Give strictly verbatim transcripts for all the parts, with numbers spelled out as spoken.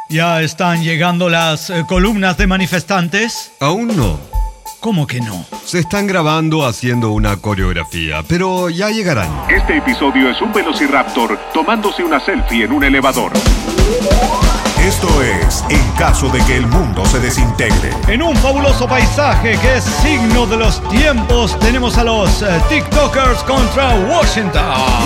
¿Ya están llegando las eh, columnas de manifestantes? Aún no. ¿Cómo que no? Se están grabando haciendo una coreografía, pero ya llegarán. Este episodio es un velociraptor tomándose una selfie en un elevador. Esto es En caso de que el mundo se desintegre. En un fabuloso paisaje que es signo de los tiempos, tenemos a los eh, TikTokers contra Washington.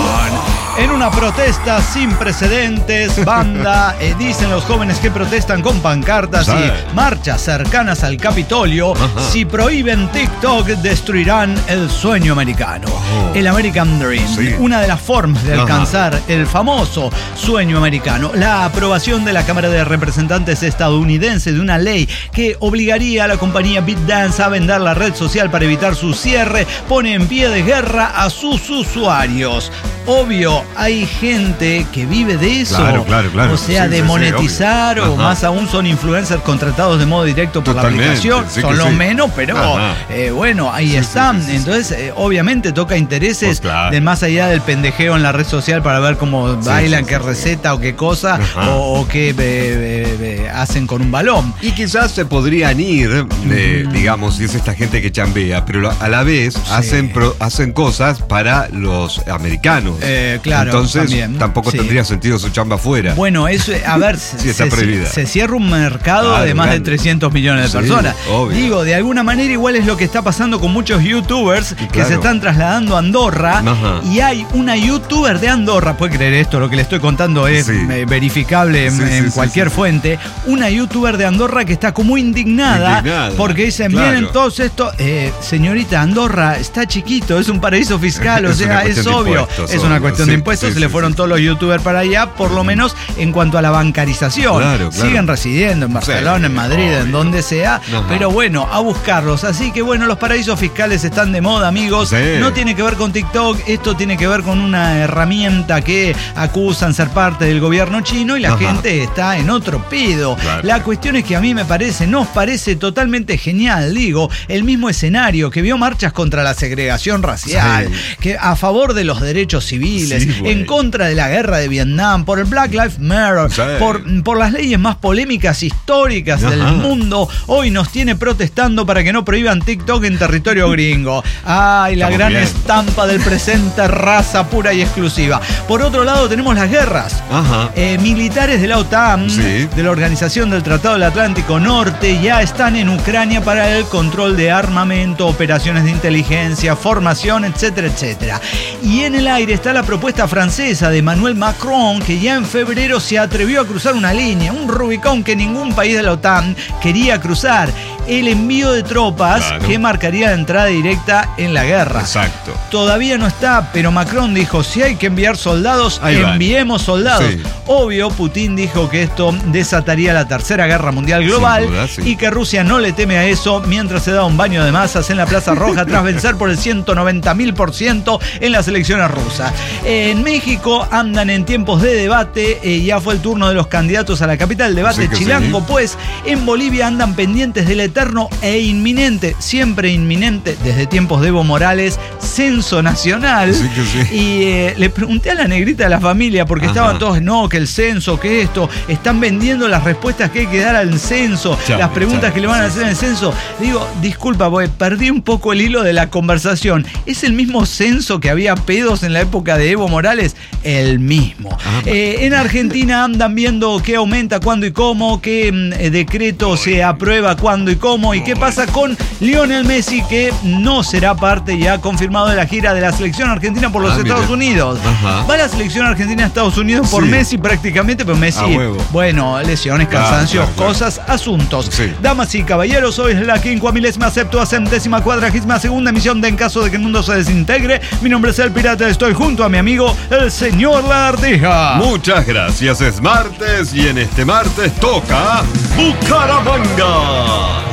En una protesta sin precedentes, banda, eh, dicen los jóvenes que protestan con pancartas Sí. y marchas cercanas al Capitolio. Ajá. Si prohíben TikTok, destruirán el sueño americano. Oh. El American Dream, Sí. una de las formas de Ajá. alcanzar el famoso sueño americano. La aprobación de la Cámara de Representantes estadounidense de una ley que obligaría a la compañía ByteDance a vender la red social para evitar su cierre pone en pie de guerra a sus usuarios. Obvio, hay gente que vive de eso. Claro, claro, claro. O sea, Sí, de sí, sí, monetizar obvio. o Ajá. más aún son influencers contratados de modo directo por Totalmente, la aplicación. sí son que lo sí. menos, pero Ajá. eh, bueno, ahí Sí, sí, están. sí, sí, sí. Entonces, eh, obviamente toca intereses Pues claro. de más allá del pendejeo en la red social para ver cómo Sí, bailan, sí, qué sí, sí. receta o qué cosa, Ajá. o, o qué eh, eh, eh, hacen con un balón. Y quizás se podrían ir, eh, digamos, si es esta gente que chambea, pero a la vez hacen, pro- hacen cosas para los americanos. Eh, claro, Entonces también, tampoco sí. tendría sentido su chamba afuera. Bueno, eso, a ver, Sí, está se, prohibida. se cierra un mercado Claro, de más grande. de trescientos millones de Sí, personas. obvio. Digo, de alguna manera igual es lo que está pasando con muchos youtubers que claro. se están trasladando a Andorra. Ajá. Y hay una youtuber de Andorra, puede creer esto, lo que le estoy contando es Sí. eh, verificable en, Sí, sí, en sí, cualquier sí. fuente. Una youtuber de Andorra que está como indignada, Indignada, porque dicen, claro. miren todos esto, eh, señorita, Andorra está chiquito, es un paraíso fiscal, o Es una sea, es cuestión de obvio. impuestos, Es una obvio. cuestión Sí, de impuestos, sí, se le sí, fueron sí. todos los youtubers para allá, por lo menos en cuanto a la bancarización. Claro, claro. Siguen residiendo en Barcelona, Sí, en Madrid, en obvio. donde sea, Ajá. pero bueno, a buscarlos. Así que bueno, los paraísos fiscales están de moda, amigos. Sí. No tiene que ver con TikTok, esto tiene que ver con una herramienta que acusan ser parte del gobierno chino y la Ajá. gente está en otro pedo. Claro. La cuestión es que a mí me parece, nos parece totalmente genial, digo, el mismo escenario que vio marchas contra la segregación racial, Sí. que a favor de los derechos civiles, Sí, güey. en contra de la guerra de Vietnam, por el Black Lives Matter, Sí. por, por las leyes más polémicas históricas Ajá. del mundo, hoy nos tiene protestando para que no prohíban TikTok en territorio gringo. Ay, la Estamos gran bien. estampa del presente, raza pura y exclusiva. Por otro lado tenemos las guerras. Ajá. Eh, militares de la OTAN, Sí. de la Organización del Tratado del Atlántico Norte, ya están en Ucrania para el control de armamento, operaciones de inteligencia, formación, etcétera, etcétera. Y en el aire está la propuesta francesa de Emmanuel Macron, que ya en febrero se atrevió a cruzar una línea, un Rubicón que ningún país de la OTAN quería cruzar. El envío de tropas Claro. que marcaría la entrada directa en la guerra. Exacto. Todavía no está, pero Macron dijo, si hay que enviar soldados, Ahí van. enviemos soldados. Sí. Obvio, Putin dijo que esto desataría la tercera guerra mundial global Sin duda, sí. y que Rusia no le teme a eso mientras se da un baño de masas en la Plaza Roja tras vencer por el ciento noventa mil por ciento en las elecciones rusas. En México andan en tiempos de debate, eh, ya fue el turno de los candidatos a la capital, debate Sí que chilango, sí. pues en Bolivia andan pendientes del eterno e inminente, siempre inminente, desde tiempos de Evo Morales, censo nacional. Sí que sí. Y eh, le pregunté a la negrita de la familia, porque Ajá. estaban todos, no, que el censo, que esto, están vendiendo las respuestas que hay que dar al censo, Chale, las preguntas chale, que le van a sí, hacer en el censo. Digo, disculpa, porque perdí un poco el hilo de la conversación. ¿Es el mismo censo que había pedos en la época de Evo Morales? El mismo. Ah. Eh, en Argentina andan viendo qué aumenta, cuándo y cómo, qué mm, eh, decreto se aprueba, cuándo y cómo, y qué pasa con Lionel Messi, que no será parte, ya confirmado, de la gira de la selección argentina por los Ah, Estados mira. Unidos. Ajá. Va la selección argentina a Estados Unidos por Sí. Messi prácticamente, pero Messi, A huevo. bueno, lesiones, Claro, cansancios, claro, claro. cosas, asuntos. Sí. Damas y caballeros, hoy es la quincuamilésima septuagésima cuadragésima segunda emisión de En caso de que el mundo se desintegre. Mi nombre es El Pirata, estoy junto a mi amigo, el señor Lagartija. Muchas gracias. Es martes y en este martes toca Bucaramanga.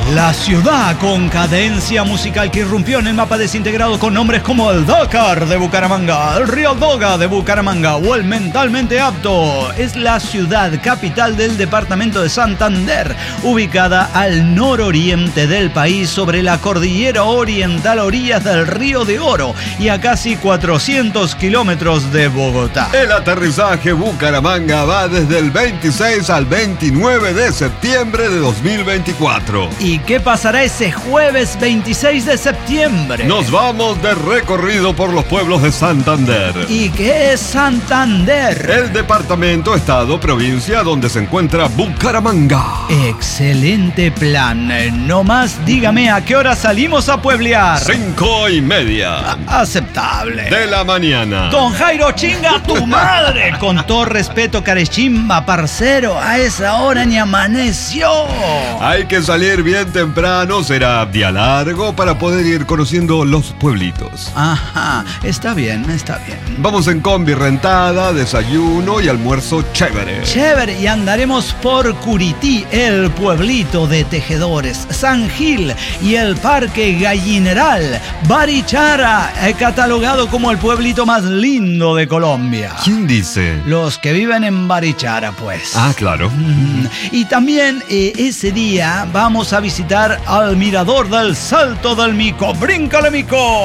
La ciudad con cadencia musical que irrumpió en el mapa desintegrado con nombres como el Dakar de Bucaramanga, el Río Doga de Bucaramanga o el Mentalmente Apto. Es la ciudad capital del departamento de Santander, ubicada al nororiente del país sobre la cordillera oriental a orillas del Río de Oro y a casi cuatrocientos kilómetros de Bogotá. El aterrizaje Bucaramanga va desde el veintiséis al veintinueve de septiembre de dos mil veinticuatro. ¿Y qué pasará ese jueves veintiséis de septiembre? Nos vamos de recorrido por los pueblos de Santander. ¿Y qué es Santander? El departamento, estado, provincia donde se encuentra Bucaramanga. Excelente plan. No más dígame a qué hora salimos a pueblear. Cinco y media. A- aceptable. De la mañana. Don Jairo, chinga tu madre. Con todo respeto, carechimba, parcero, a esa hora ni amaneció. Hay que salir bien temprano, será día largo para poder ir conociendo los pueblitos. Ajá, está bien, está bien. Vamos en combi rentada, desayuno y almuerzo chévere. Chévere, y andaremos por Curití, el pueblito de tejedores, San Gil y el Parque Gallineral, Barichara, eh, catalogado como el pueblito más lindo de Colombia. ¿Quién dice? Los que viven en Barichara, pues. Ah, claro. Mm, Y también eh, ese día vamos a visitar al mirador del Salto del Mico. ¡Bríncale, Mico!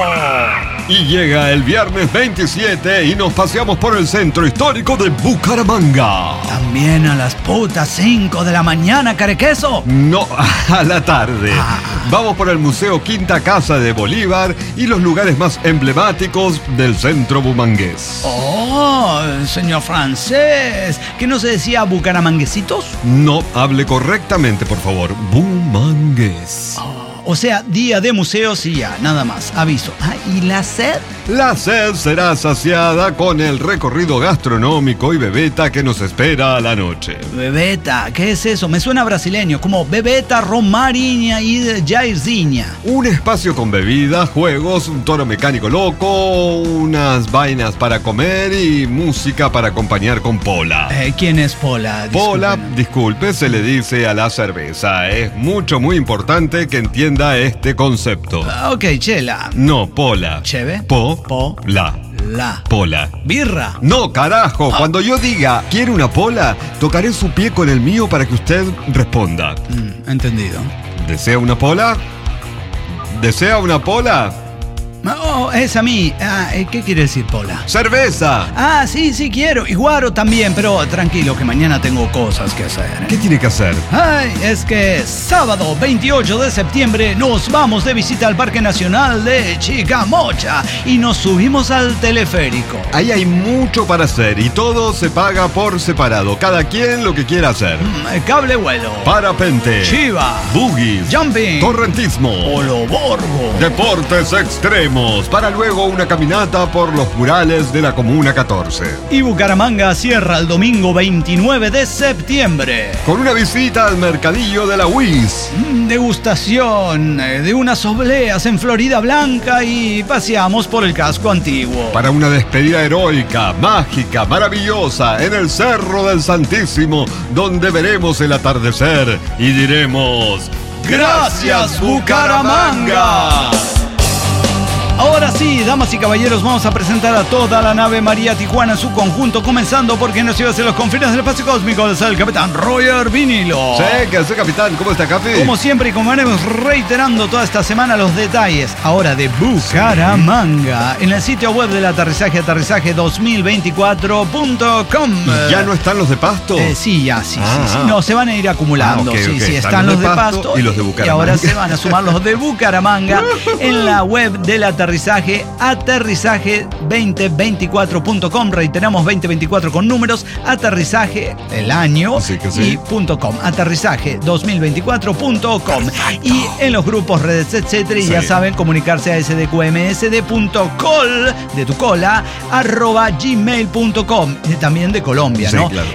Y llega el viernes veintisiete y nos paseamos por el centro histórico de Bucaramanga. También a las putas cinco de la mañana, carequeso. No, a la tarde. Ah. Vamos por el Museo Quinta Casa de Bolívar y los lugares más emblemáticos del centro bumangués. Oh, señor francés, ¿que no se decía bucaramanguesitos? No, hable correctamente, por favor. Bumangués. O sea, día de museos y ya, nada más, aviso. Ah, ¿y la sed? La sed será saciada con el recorrido gastronómico y bebeta que nos espera a la noche. Bebeta, ¿qué es eso? Me suena brasileño, como bebeta, romariña y jairzinha. Un espacio con bebidas, juegos, un toro mecánico loco, unas vainas para comer y música para acompañar con pola. Eh, ¿Quién es Pola? Pola, Disculpen. disculpe, se le dice a la cerveza. Es mucho, muy importante que entienda este concepto. Ah, ok, chela. No, pola. Cheve. Po. Po. La. La. Pola. Birra. No, carajo. Cuando yo diga, ¿quiere una pola? Tocaré su pie con el mío para que usted responda. Mm, entendido. ¿Desea una pola? ¿Desea una pola? Oh, es a mí. Ah, eh, ¿qué quiere decir Pola? ¡Cerveza! Ah, sí, sí quiero. Y guaro también, pero tranquilo que mañana tengo cosas que hacer. ¿Qué tiene que hacer? Ay, es que sábado veintiocho de septiembre nos vamos de visita al Parque Nacional de Chicamocha y nos subimos al teleférico. Ahí hay mucho para hacer y todo se paga por separado. Cada quien lo que quiera hacer. Mm, Cable vuelo. Parapente. Chiva. Boogies. Jumping. Correntismo. Oloborgo. Deportes extremos. Para luego una caminata por los murales de la Comuna catorce. Y Bucaramanga cierra el domingo veintinueve de septiembre. Con una visita al mercadillo de la U I S. Mm, Degustación eh, de unas obleas en Florida Blanca y paseamos por el casco antiguo. Para una despedida heroica, mágica, maravillosa en el Cerro del Santísimo, donde veremos el atardecer y diremos ¡Gracias, Bucaramanga! Ahora sí, damas y caballeros, vamos a presentar a toda la nave María Tijuana en su conjunto, comenzando porque nos lleva hacia los confines del espacio cósmico, es el capitán Roger Vinilo. Sí, que hace capitán, ¿cómo está, Capi? Como siempre y como haremos reiterando toda esta semana los detalles ahora de Bucaramanga en el sitio web del aterrizaje, aterrizaje dos mil veinticuatro punto com. ¿Y ya no están los de Pasto? Eh, sí, ya, sí, Ah, sí, sí. ah. No, se van a ir acumulando. Ah, ok, sí, ok. sí, Están están, los los de de Pasto Pasto y los de Y Bucaramanga. ahora se van a sumar los de Bucaramanga en la web del aterrizaje, aterrizaje veinte veinticuatro punto com. Reiteramos, veinte veinticuatro con números, aterrizaje, el año, Sí que sí. y punto .com. Aterrizaje dos mil veinticuatro punto com. Y en los grupos, redes, etcétera. Y Sí. ya saben, comunicarse a sdqmsd.col, de tu cola, arroba gmail punto com. También de Colombia, Sí, ¿no? claro.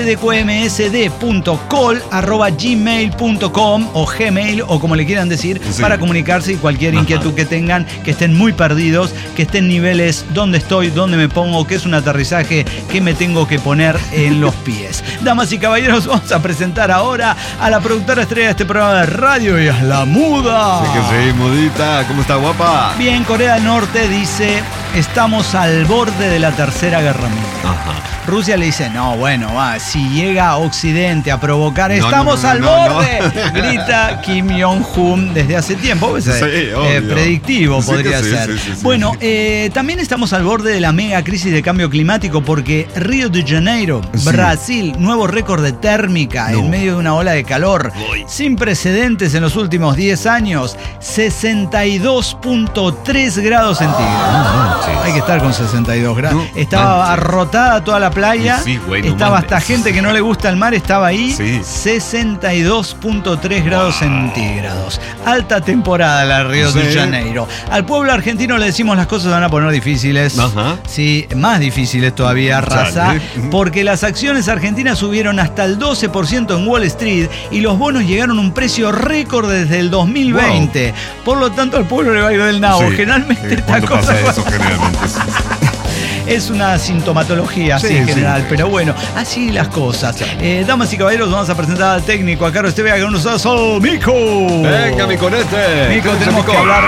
sdqmsd.col arroba gmail punto com o Gmail o como le quieran decir, Sí. para comunicarse y cualquier Ajá. inquietud que tengan, que estén muy muy perdidos, que esté en niveles dónde estoy, dónde me pongo, qué es un aterrizaje, qué me tengo que poner en los pies. Damas y caballeros, vamos a presentar ahora a la productora estrella de este programa de radio y es la muda. Sí que sí, mudita. ¿Cómo está, guapa? Bien, Corea del Norte dice, estamos al borde de la tercera guerra mundial. Ajá. Rusia le dice, no, bueno, va, si llega a Occidente a provocar, no, ¡estamos no, no, al no, borde! No. Grita Kim Jong-un desde hace tiempo. Pues, sí, eh, obvio. predictivo Sí podría sí, ser. Sí, sí, sí, bueno, sí. Eh, también estamos al borde de la mega crisis de cambio climático porque Río de Janeiro, Sí. Brasil, nuevo récord de térmica No. en medio de una ola de calor Uy. sin precedentes en los últimos diez años, sesenta y dos punto tres grados centígrados. No manches. Hay que estar con sesenta y dos grados. No Estaba manches. arrotada toda la playa. Sí, güey, no estaba mames. hasta gente que no le gusta el mar, estaba ahí. Sí. sesenta y dos punto tres grados Wow. centígrados. Alta temporada la Río de Sí. Janeiro. Al pueblo argentino le decimos las cosas se van a poner difíciles. Ajá. Sí, más difíciles todavía, raza. Dale. Porque las acciones argentinas subieron hasta el doce por ciento en Wall Street y los bonos llegaron a un precio récord desde el dos mil veinte. Por lo tanto, al pueblo le va a ir del nabo. Sí. Generalmente Sí, esta ¿cuándo cosa pasa eso generalmente? Sí. es una sintomatología así Sí, en sí. general, pero bueno, así las cosas. Eh, damas y caballeros, vamos a presentar al técnico, a Carlos Estevega, con nosotros, ¡oh, Mico! Venga, mi conete. Mico, Cállate, tenemos Mico. que hablar...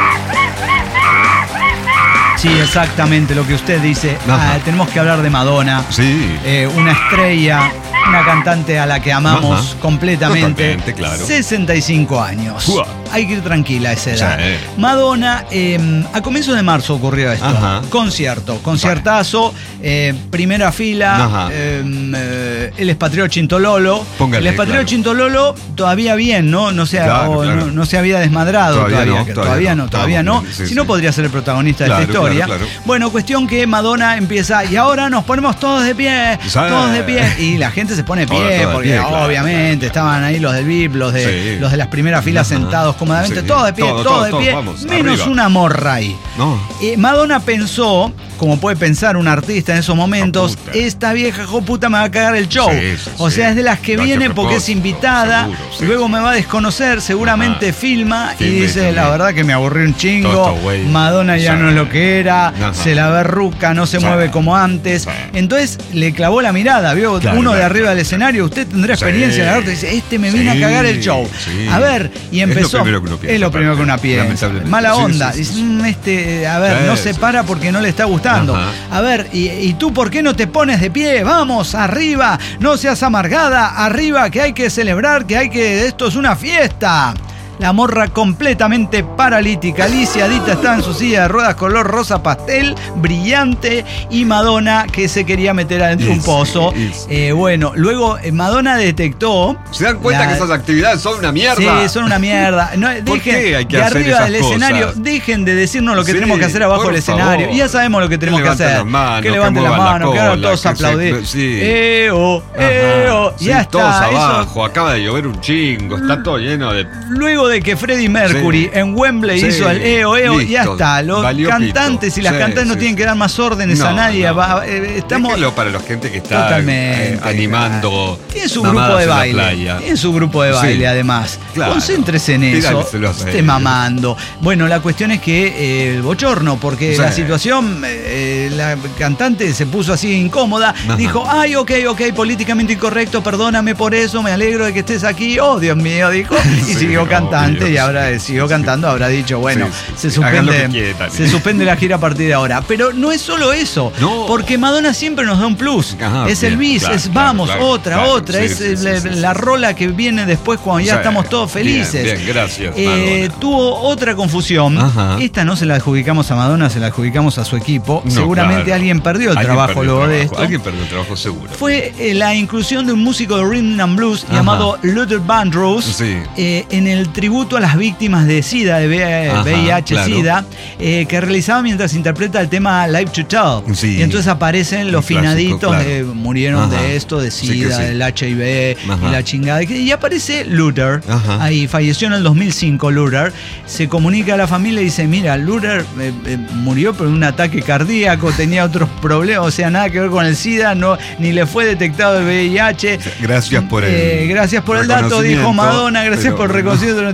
Sí, exactamente lo que usted dice. Ajá. Ah, tenemos que hablar de Madonna. Sí. Eh, una estrella, una cantante a la que amamos Ajá. completamente. Totalmente, claro. sesenta y cinco años. Ua. Hay que ir tranquila a esa edad. Sí. Madonna, eh, a comienzos de marzo ocurrió esto. Ajá. Concierto, conciertazo, eh, primera fila. Ajá. eh, eh, el expatriado Chintololo. Póngale, el expatriado claro. Chintololo todavía bien, ¿no? No se, Claro, o claro. No, no se había desmadrado Todavía todavía. no, que todavía todavía no. no, todavía Estamos no. bien, sí, si no, sí. podría ser el protagonista Claro, de esta historia. claro, claro. Bueno, cuestión que Madonna empieza, y ahora nos ponemos todos de pie, Sí. todos de pie. Y la gente se pone de Toda- pie, toda de porque pie, claro, obviamente estaban ahí los del V I P, los de, Sí. los de las primeras filas Ajá. sentados cómodamente, Sí. todos de pie, Todo, todos todo, de todo, pie, vamos, menos arriba. una morra ahí. No. Eh, Madonna pensó, como puede pensar un artista en esos momentos, Hijo puta. esta vieja hijo puta me va a cagar el show. Sí, sí, o sea, sí. es de las que Lo hace viene a porque es propósito, invitada, seguro, sí, luego sí. me va a desconocer, seguramente Ajá. filma y Filme dice, también. la verdad que me aburrí un chingo, Todo esto, güey. Madonna ya Sí. no es lo que era, Ajá. se la ve ruca, no se Sí. mueve como antes. Sí. Entonces le clavó la mirada, vio Claro, uno de claro, arriba claro. del escenario, usted tendrá Sí. experiencia en el arte, dice, este me viene Sí, a cagar el show. sí. A ver, y Es lo empezó. primero que uno piensa, Es lo primero que uno aparte, piensa. lamentablemente. Mala Sí, onda. sí, sí, Dice, sí. "Mm, este, a ver, no Sí, se sí, para sí. porque no le está gustando. Ajá. A ver, y, y tú por qué no te pones de pie? Vamos, arriba, no seas amargada, arriba, que hay que celebrar, que hay que. Esto es una fiesta. La morra completamente paralítica, lisiadita, estaba en su silla de ruedas color rosa pastel, brillante, y Madonna que se quería meter adentro de un Y sí, pozo. y sí. Eh, bueno, luego eh, Madonna detectó. ¿Se dan cuenta la- que esas actividades son una mierda? Sí, son una mierda. No, dejen, ¿Por qué hay que de hacer arriba esas del escenario, cosas? dejen de decirnos lo que Sí, tenemos que hacer abajo por del escenario. favor. Y ya sabemos lo que tenemos que levanten hacer. las manos, que que levanten las muevan la manos, que hagan cola, todos que se- aplaudir. sí. Eo, eo, Ajá. ya Sí, todos está. Eso- abajo, acaba de llover un chingo, está todo lleno de... Luego de que Freddie Mercury Sí. en Wembley Sí. hizo el eo, eo, ya Listo. está. Los Valió cantantes pito. y las Sí, cantantes no sí, tienen sí. que dar más órdenes a No, nadie. no. Va- eh, estamos Déjenlo para la gente que está Totalmente. eh, animando. Tiene su mamadas grupo de en la baile. playa. Tiene su grupo de Sí. baile, además. Claro. Concéntrese en eso. Tíranselo a Esté ellos. mamando. Bueno, la cuestión es que eh, el bochorno, porque Sí. la situación, eh, la cantante se puso así incómoda. Ajá. Dijo, ay, ok, ok, políticamente incorrecto, perdóname por eso, me alegro de que estés aquí. Oh, Dios mío, dijo. Y Sí, siguió obvio, cantante y ahora sí, siguió sí, cantando, habrá dicho, bueno, Sí, se sí. Hagan lo que suspende, quieran. se suspende la gira a partir de ahora. Pero no es solo eso, No. porque Madonna siempre nos da un plus. Ajá, es el bien, bis, claro, es claro, vamos, claro, otra, claro, otra, sí, es sí, eh, sí, la, sí, la sí. rola que viene después cuando ya Sí, estamos todos felices. Bien, bien, gracias, Eh, Madonna. tuvo otra confusión. Ajá. Esta no se la adjudicamos a Madonna, se la adjudicamos a su equipo. No, Seguramente claro. alguien perdió el Alguien trabajo perdió el luego de trabajo, esto. Alguien perdió el trabajo seguro. Fue eh, la inclusión de un músico de rhythm and blues Ajá. llamado Luther Vandross Sí. eh, en el tributo a las víctimas de SIDA, de Ajá, V I H, claro. SIDA, eh, que realizaba mientras interpreta el tema Live to Tell. Sí. Y entonces aparecen los Un clásico, finaditos, claro. eh, murieron Ajá. de esto, de Sí que SIDA, sí. del H I V Ajá. y la chingada. Y aparece Luther, Ajá. ahí falleció en el dos mil cinco Luther, se comunica a la familia y dice, mira, Luther eh, eh, murió por un ataque cardíaco, tenía otros problemas, o sea, nada que ver con el SIDA, no, ni le fue detectado el V I H. Gracias por el Eh, gracias por el dato, dijo reconocimiento, Madonna, gracias pero por el no. reconocimiento, no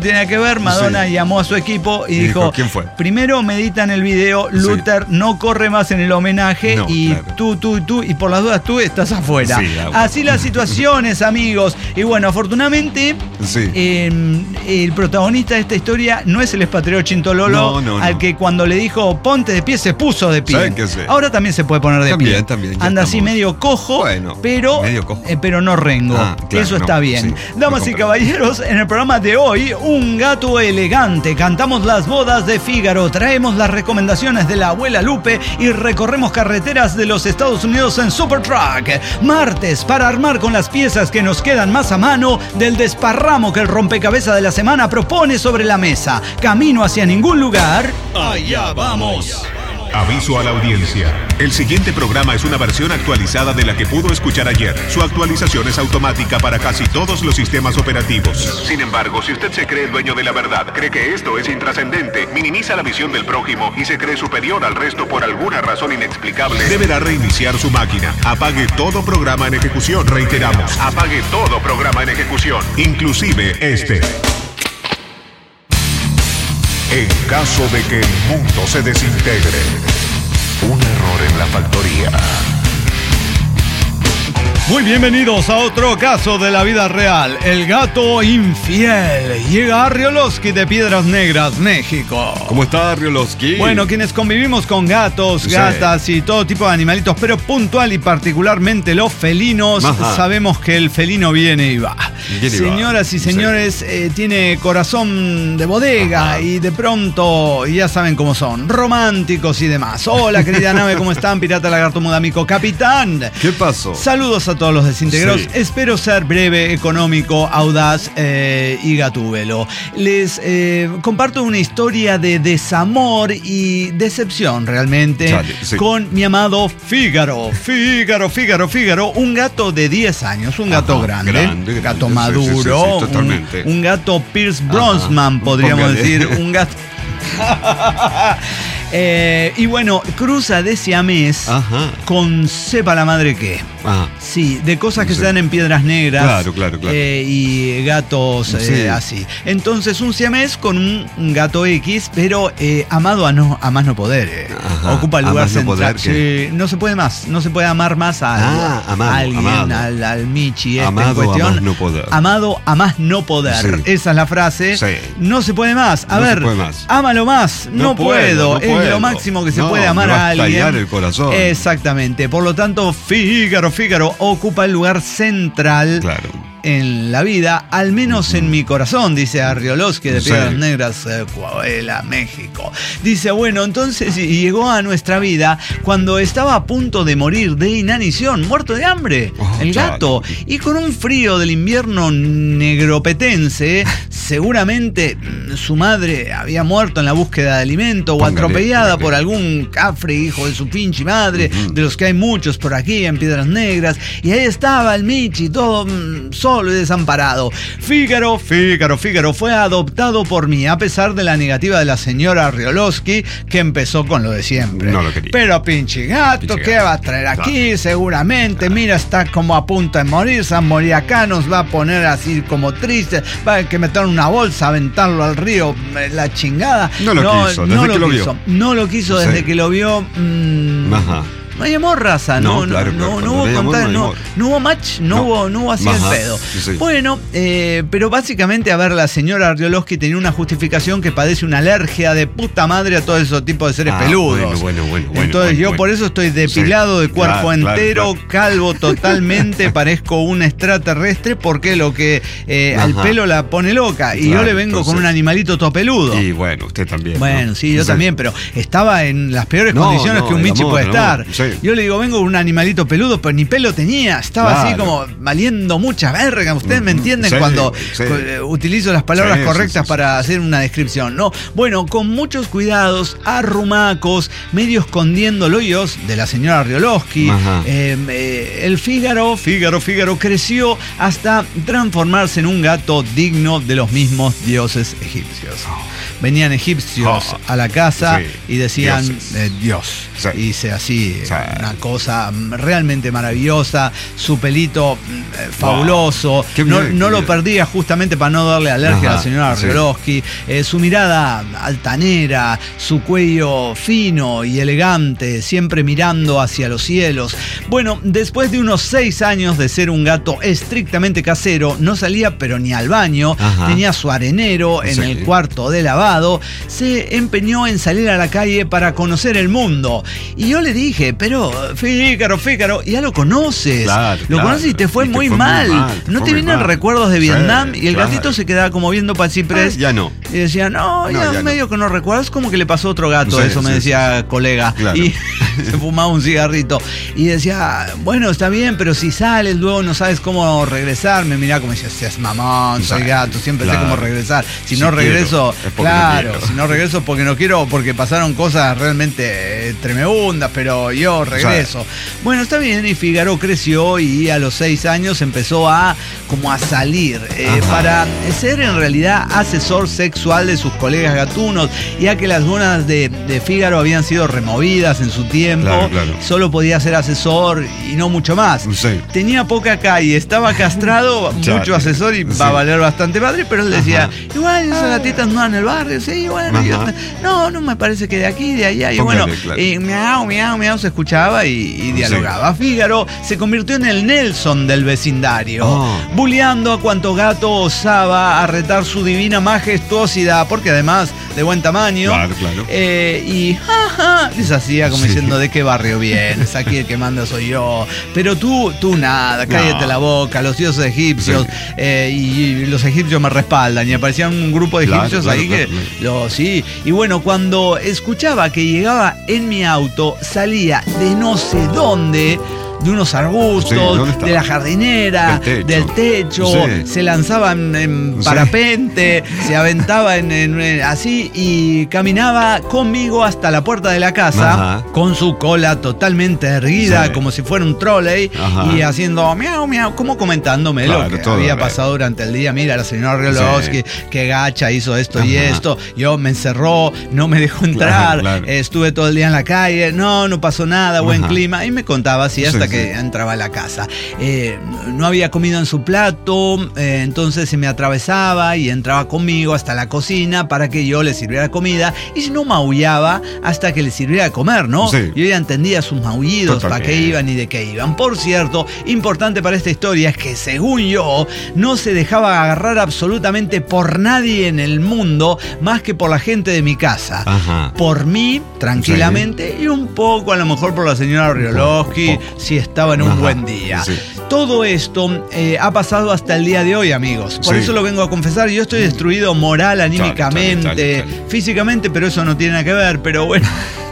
tiene que ver, Madonna Sí. llamó a su equipo y, Y dijo, dijo, ¿quién fue? primero meditan el video, Luther no corre más en el homenaje No, y claro. tú, tú y tú, y por las dudas tú estás afuera. Sí, ah, bueno. Así las situaciones, amigos. Y bueno, afortunadamente, Sí. eh, el protagonista de esta historia no es el expatriado Chintololo, No, no, al no. que cuando le dijo ponte de pie, se puso de pie. ¿Saben qué sé? Ahora también se puede poner de También, pie. también, ya Anda así estamos. medio cojo, Bueno, pero, medio cojo. eh, pero no rengo. Ah, claro, Eso no, está bien. sí, lo Damas y comprendo. caballeros, en el programa de hoy, Un gato elegante. Cantamos las bodas de Fígaro, traemos las recomendaciones de la abuela Lupe y recorremos carreteras de los Estados Unidos en Supertruck. Martes, para armar con las piezas que nos quedan más a mano del desparramo que el rompecabezas de la semana propone sobre la mesa. Camino hacia ningún lugar. Allá vamos. Aviso a la audiencia. El siguiente programa es una versión actualizada de la que pudo escuchar ayer. Su actualización es automática para casi todos los sistemas operativos. Sin embargo, si usted se cree dueño de la verdad, cree que esto es intrascendente, minimiza la visión del prójimo y se cree superior al resto por alguna razón inexplicable, deberá reiniciar su máquina. Apague todo programa en ejecución. Reiteramos, apague todo programa en ejecución, inclusive este. En caso de que el mundo se desintegre, un error en la factoría. Muy bienvenidos a otro caso de la vida real. El gato infiel. Llega a Riolowski de Piedras Negras, México. ¿Cómo está, Riolowski? Bueno, quienes convivimos con gatos, Sí. gatas y todo tipo de animalitos, pero puntual y particularmente los felinos, Ajá. sabemos que el felino viene y va. Viene y va. Señoras y señores, Sí. eh, tiene corazón de bodega. Ajá. Y de pronto, ya saben cómo son, románticos y demás. Hola, querida nave, ¿cómo están? Pirata Lagarto Mudamico, capitán. ¿Qué pasó? Saludos a todos los desintegrados. Sí. Espero ser breve, económico, audaz eh, y gatúbelo. Les eh, comparto una historia de desamor y decepción realmente Chale, sí. con mi amado Fígaro. Fígaro, Fígaro, Fígaro. Un gato de diez años, un gato Ajá, grande, grande, gato grande, sí, sí, maduro, sí, sí, un- totalmente. Un, gato Pierce Brosnan, Ajá, podríamos póngale. decir. Un gato... Eh, y bueno, cruza de siamés Ajá. con sepa la madre qué. Ah, Sí, de cosas que Sí. se dan en Piedras Negras. Claro, claro, claro. eh, y gatos eh, Sí. así. Entonces, un siamés con un, un gato X, pero eh, amado a, no, a más no poder. eh. Ajá, Ocupa el a lugar más no central. poder, ¿qué? Sí, no se puede más. No se puede amar más a, Ah, amado, a alguien, amado. Al, al Michi. Este Amado en a cuestión. más no poder. Amado a más no poder. Sí. Esa es la frase. Sí. No se puede más. A No se ver, puede más. ámalo más. No, No puedo. puedo, no Es puedo. lo máximo que se No, puede amar me va a a alguien. estallar el corazón. Exactamente. Por lo tanto, Fígaro, Fígaro ocupa el lugar central claro. en la vida, al menos en mi corazón, dice Arriolowski de Sí. Piedras Negras, eh, Coahuila, México. Dice, bueno, entonces y llegó a nuestra vida cuando estaba a punto de morir de inanición, muerto de hambre, Oh, el chale. gato, y con un frío del invierno negropetense, seguramente mm, su madre había muerto en la búsqueda de alimento o Póngale, atropellada póngale. por algún cafre hijo de su pinche madre, Ujú. de los que hay muchos por aquí en Piedras Negras, y ahí estaba el Michi, todo mm, solo y desamparado. Fígaro, Fígaro, Fígaro fue adoptado por mí, a pesar de la negativa de la señora Riolowski, que empezó con lo de siempre. No lo quería. Pero pinche gato, Pinche ¿qué gato. va a traer aquí? Claro. Seguramente, mira, está como a punto de morir, San morir acá, nos va a poner así como triste, va a haber que meter en una bolsa, aventarlo al río, eh, la chingada. No lo quiso, desde no que lo quiso. vio. No lo quiso desde Sí. que lo vio. mm, Ajá. No hay amor, raza, no, No, no, claro, no, claro, no cuando hubo no hay amor, contacto, no hay no, amor. no hubo match, no, No. hubo, no hubo así el Ajá, pedo. sí. Bueno, eh, pero básicamente, a ver, la señora Arriolowski tenía una justificación que padece una alergia de puta madre a todo ese tipo de seres Ah, peludos. bueno, bueno, bueno, bueno, Entonces bueno, yo bueno. por eso estoy depilado Sí, de cuerpo claro, claro, entero, claro. calvo totalmente, parezco un extraterrestre porque lo que eh, al Ajá. pelo la pone loca. Y yo Claro, le vengo con entonces- un animalito topeludo. Y bueno, usted también. Bueno, ¿no? sí, yo también, pero estaba en las peores No, condiciones no, que un el Michi amor, puede el estar. amor, sí. Yo le digo, vengo con un animalito peludo, pero ni pelo tenía. Estaba así Claro. como valiendo mucha verga. Ustedes me Mm, entienden sí, cuando sí. cu- eh, utilizo las palabras Sí, correctas sí, sí, para hacer una descripción, ¿no? Bueno, con muchos cuidados, arrumacos, medio escondiendo los hoyos de la señora Riolowski. Ajá. Eh, eh, el Fígaro, Fígaro, Fígaro creció hasta transformarse en un gato digno de los mismos dioses egipcios. venían egipcios Oh, a la casa sí. y decían eh, Dios. Sí. Y se así, Sí. una cosa realmente maravillosa, su pelito eh, fabuloso. Wow. Qué No, bien, no qué lo bien. perdía justamente para no darle alergia Ajá, a la señora sí. Riolowsky. Eh, su mirada altanera, su cuello fino y elegante, siempre mirando hacia los cielos. Bueno, después de unos seis años de ser un gato estrictamente casero, no salía pero ni al baño, Ajá. tenía su arenero en Sí. el cuarto de lavado, se empeñó en salir a la calle para conocer el mundo. Y yo le dije, pero Fígaro, Fígaro, ya lo conoces. Claro, lo claro. conoces y te fue, Y te muy, fue muy mal. mal, te ¿No fue te muy vienen mal. recuerdos de Sí, Vietnam? Y el claro. gatito se quedaba como viendo para el ciprés. Ah, ya no. Y decía, no, No, ya, ya medio no. que no recuerdo. Es como que le pasó a otro gato, Sí, eso me sí, decía sí, sí. colega. Claro. Y se fumaba un cigarrito. Y decía, bueno, está bien, pero si sales luego no sabes cómo regresar. Me miraba como decía, seas mamón, soy Sí, gato, siempre claro. sé cómo regresar. Si Si no quiero, regreso, es porque no claro, quiero. si no regreso es porque no quiero, porque pasaron cosas realmente eh, tremendas, pero yo regreso. Bueno, está bien, y Fígaro creció y a los seis años empezó a como a salir eh, Ajá. para ser en realidad asesor sexual de sus colegas gatunos, ya que las gónadas de, de Fígaro habían sido removidas en su tiempo, Claro, claro. solo podía ser asesor y no mucho más. Sí. Tenía poca calle, estaba castrado, Ya. mucho asesor y Sí. va a valer bastante madre, pero él decía, Ajá. igual esas gatitas no en el barrio, sí, bueno, Ajá. yo- no, no me parece que de aquí, de allá, y Póngale, bueno, claro. y miau, miau, miau, se escuchaba y, y dialogaba. Fígaro se convirtió en el Nelson del vecindario, Oh. bulleando a cuanto gato osaba a retar su divina majestuosidad, porque además de buen tamaño, Claro, claro. eh, y jaja, les hacía como Sí. diciendo, ¿de qué barrio vienes? Aquí el que manda soy yo. Pero tú, tú nada, cállate No. la boca, los dioses egipcios, Sí. eh, y, y los egipcios me respaldan. Y aparecían un grupo de Claro, egipcios claro, ahí que, claro, lo, sí. Y bueno, cuando escuchaba que llegaba en mi auto, salía de no sé dónde, de unos Sí, arbustos, ¿dónde estaba? de la jardinera, Del techo. del techo, Sí. se lanzaba en, en Sí. parapente, se aventaba en, en- en- así y caminaba conmigo hasta la puerta de la casa Ajá. con su cola totalmente erguida, Sí. como si fuera un trolley, Ajá. y haciendo miau, miau, como comentándome Claro, lo que todo, había eh. pasado durante el día. Mira, la señora Riolowsky, Sí. que gacha, hizo esto y Ajá. esto. Yo me encerró, no me dejó entrar, Claro, claro. estuve todo el día en la calle, no, no pasó nada, buen Ajá. clima. Y me contaba así hasta Sí, que sí. entraba a la casa. Eh, no había comido en su plato, eh, entonces se me atravesaba y entraba conmigo hasta la cocina para que yo le sirviera comida, y si no, maullaba hasta que le sirviera de comer, ¿no? Sí. Yo ya entendía sus maullidos, para qué Totalmente. iban y de qué iban. Por cierto, importante para esta historia es que, según yo, no se dejaba agarrar absolutamente por nadie en el mundo más que por la gente de mi casa. Ajá. Por mí, tranquilamente, y un poco a lo mejor por la señora Riolowsky, poco. si estaba en un Ajá, buen día. sí. Todo esto eh, ha pasado hasta el día de hoy, amigos. Por Sí. eso lo vengo a confesar. Yo estoy destruido moral, anímicamente, chale, chale, chale. físicamente, pero eso no tiene nada que ver, pero bueno.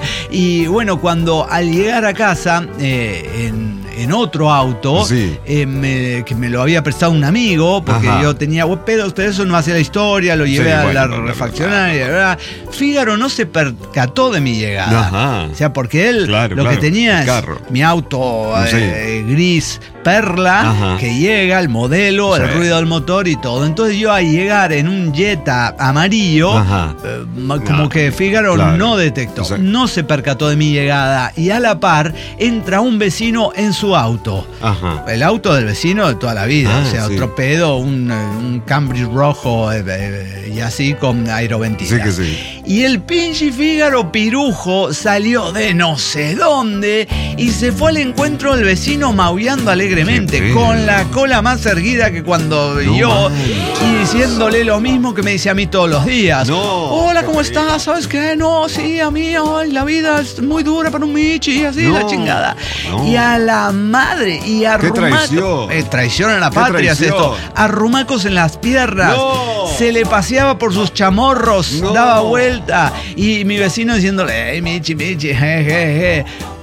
Y bueno, cuando al llegar a casa, eh, en, en otro auto, Sí. eh, me- que me lo había prestado un amigo, porque Ajá. yo tenía pedos, pero eso no hacía la historia, lo llevé Sí, a bueno, la no, no, no, refaccionaria, ¿verdad? Fígaro no se percató de mi llegada. Ajá. O sea, porque él Claro, lo claro, que tenía el es carro. mi auto Sí. eh, gris perla, Ajá. que llega, el modelo, el Sí. ruido del motor y todo. Entonces yo al llegar en un Jetta amarillo, Ajá. eh, ma- como No, que Fígaro claro. no detectó, Sí. no se percató de mi llegada, y a la par entra un vecino en su auto. Ajá. El auto del vecino de toda la vida, Ah, o sea, sí. otro pedo, un, eh, un Cambridge rojo eh, eh, y así con aeroventina. Sí que sí. Y el pinche Fígaro pirujo salió de no sé dónde y se fue al encuentro del vecino maullando alegremente, Qué con feo. la cola más erguida que cuando No yo, manches. y diciéndole lo mismo que me dice a mí todos los días. No, Hola, qué ¿cómo horrible. estás? ¿Sabes qué? No, sí, a mí, ay, la vida es muy dura para un michi, así, No, la chingada. no. Y a la madre, y a Qué traición. Eh, traición a la Qué patria es traición. esto. Arrumacos en las piernas. No. Se le paseaba por sus chamorros, No. daba vuelta. Y mi vecino diciéndole, hey, Michi, Michi, je, je, je.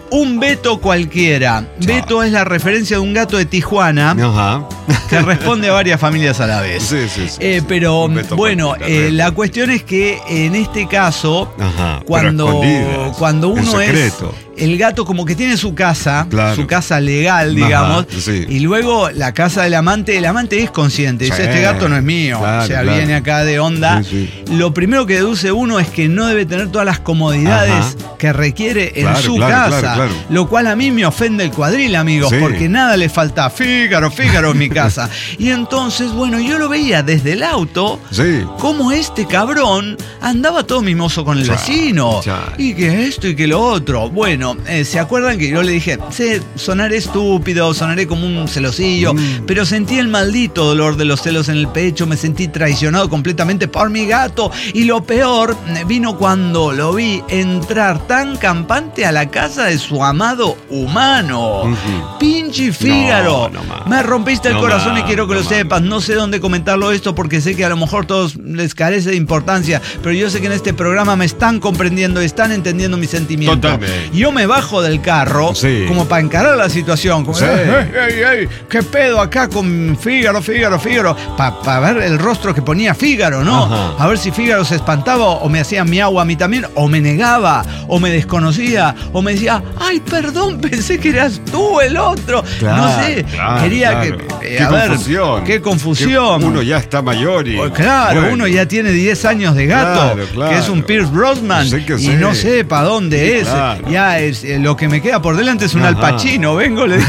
Un Beto cualquiera. Chao. Beto es la referencia de un gato de Tijuana Ajá. que responde a varias familias a la vez. Sí, sí, sí. Eh, pero Un Beto bueno, cualquiera, eh, Beto. la cuestión es que en este caso, Ajá, cuando, pero escondidas, cuando en uno es secreto. el gato como que tiene su casa, Claro. su casa legal, digamos, Ajá, sí. y luego la casa del amante, el amante es consciente, dice, Sí, este gato no es mío, claro, o sea, claro. viene acá de onda. Sí, Lo primero que deduce uno es que no debe tener todas las comodidades Ajá. que requiere en Claro, su claro, casa, claro, claro. lo cual a mí me ofende el cuadril, amigos, Sí. porque nada le falta, Fígaro, Fígaro en mi casa. Y entonces, bueno, yo lo veía desde el auto, Sí. como este cabrón andaba todo mimoso con el Chao, vecino. chao. Y que esto y que lo otro. Bueno, eh, ¿se acuerdan que yo le dije, sé, sonaré estúpido, sonaré como un celosillo, Mm. pero sentí el maldito dolor de los celos en el pecho, me sentí traicionado completamente por mi gato. Y lo peor eh, vino cuando lo vi entrar tan campante a la casa de su amado humano. Ujú. Pinche Fígaro. No, no más. Me rompiste el No corazón más, y quiero que no lo más. sepas. No sé dónde comentarlo esto porque sé que a lo mejor todos les carece de importancia, pero yo sé que en este programa me están comprendiendo, están entendiendo mis sentimientos. Totalmente. Yo me bajo del carro Sí. como para encarar la situación. Como, Sí. "Ey, ey, ey, ¿qué pedo acá con Fígaro, Fígaro, Fígaro? Para ver el rostro que ponía Fígaro, ¿no? Ajá. A ver si Fígaro se espantaba o me hacía miau a mí también, o me negaba, o me desconocía, o me decía, ay, perdón, pensé que eras tú el otro. Claro, no sé, claro, quería claro. que... eh, Qué a ver, confusión. qué confusión. Que uno ya está mayor y. Pues claro, bueno. uno ya tiene diez años de gato, Claro, claro. que es un Pierce Brosnan, No sé qué y sé. no sé para dónde Sí, es. claro. Ya es, eh, lo que me queda por delante es un Ajá. Al Pacino. Vengo, le,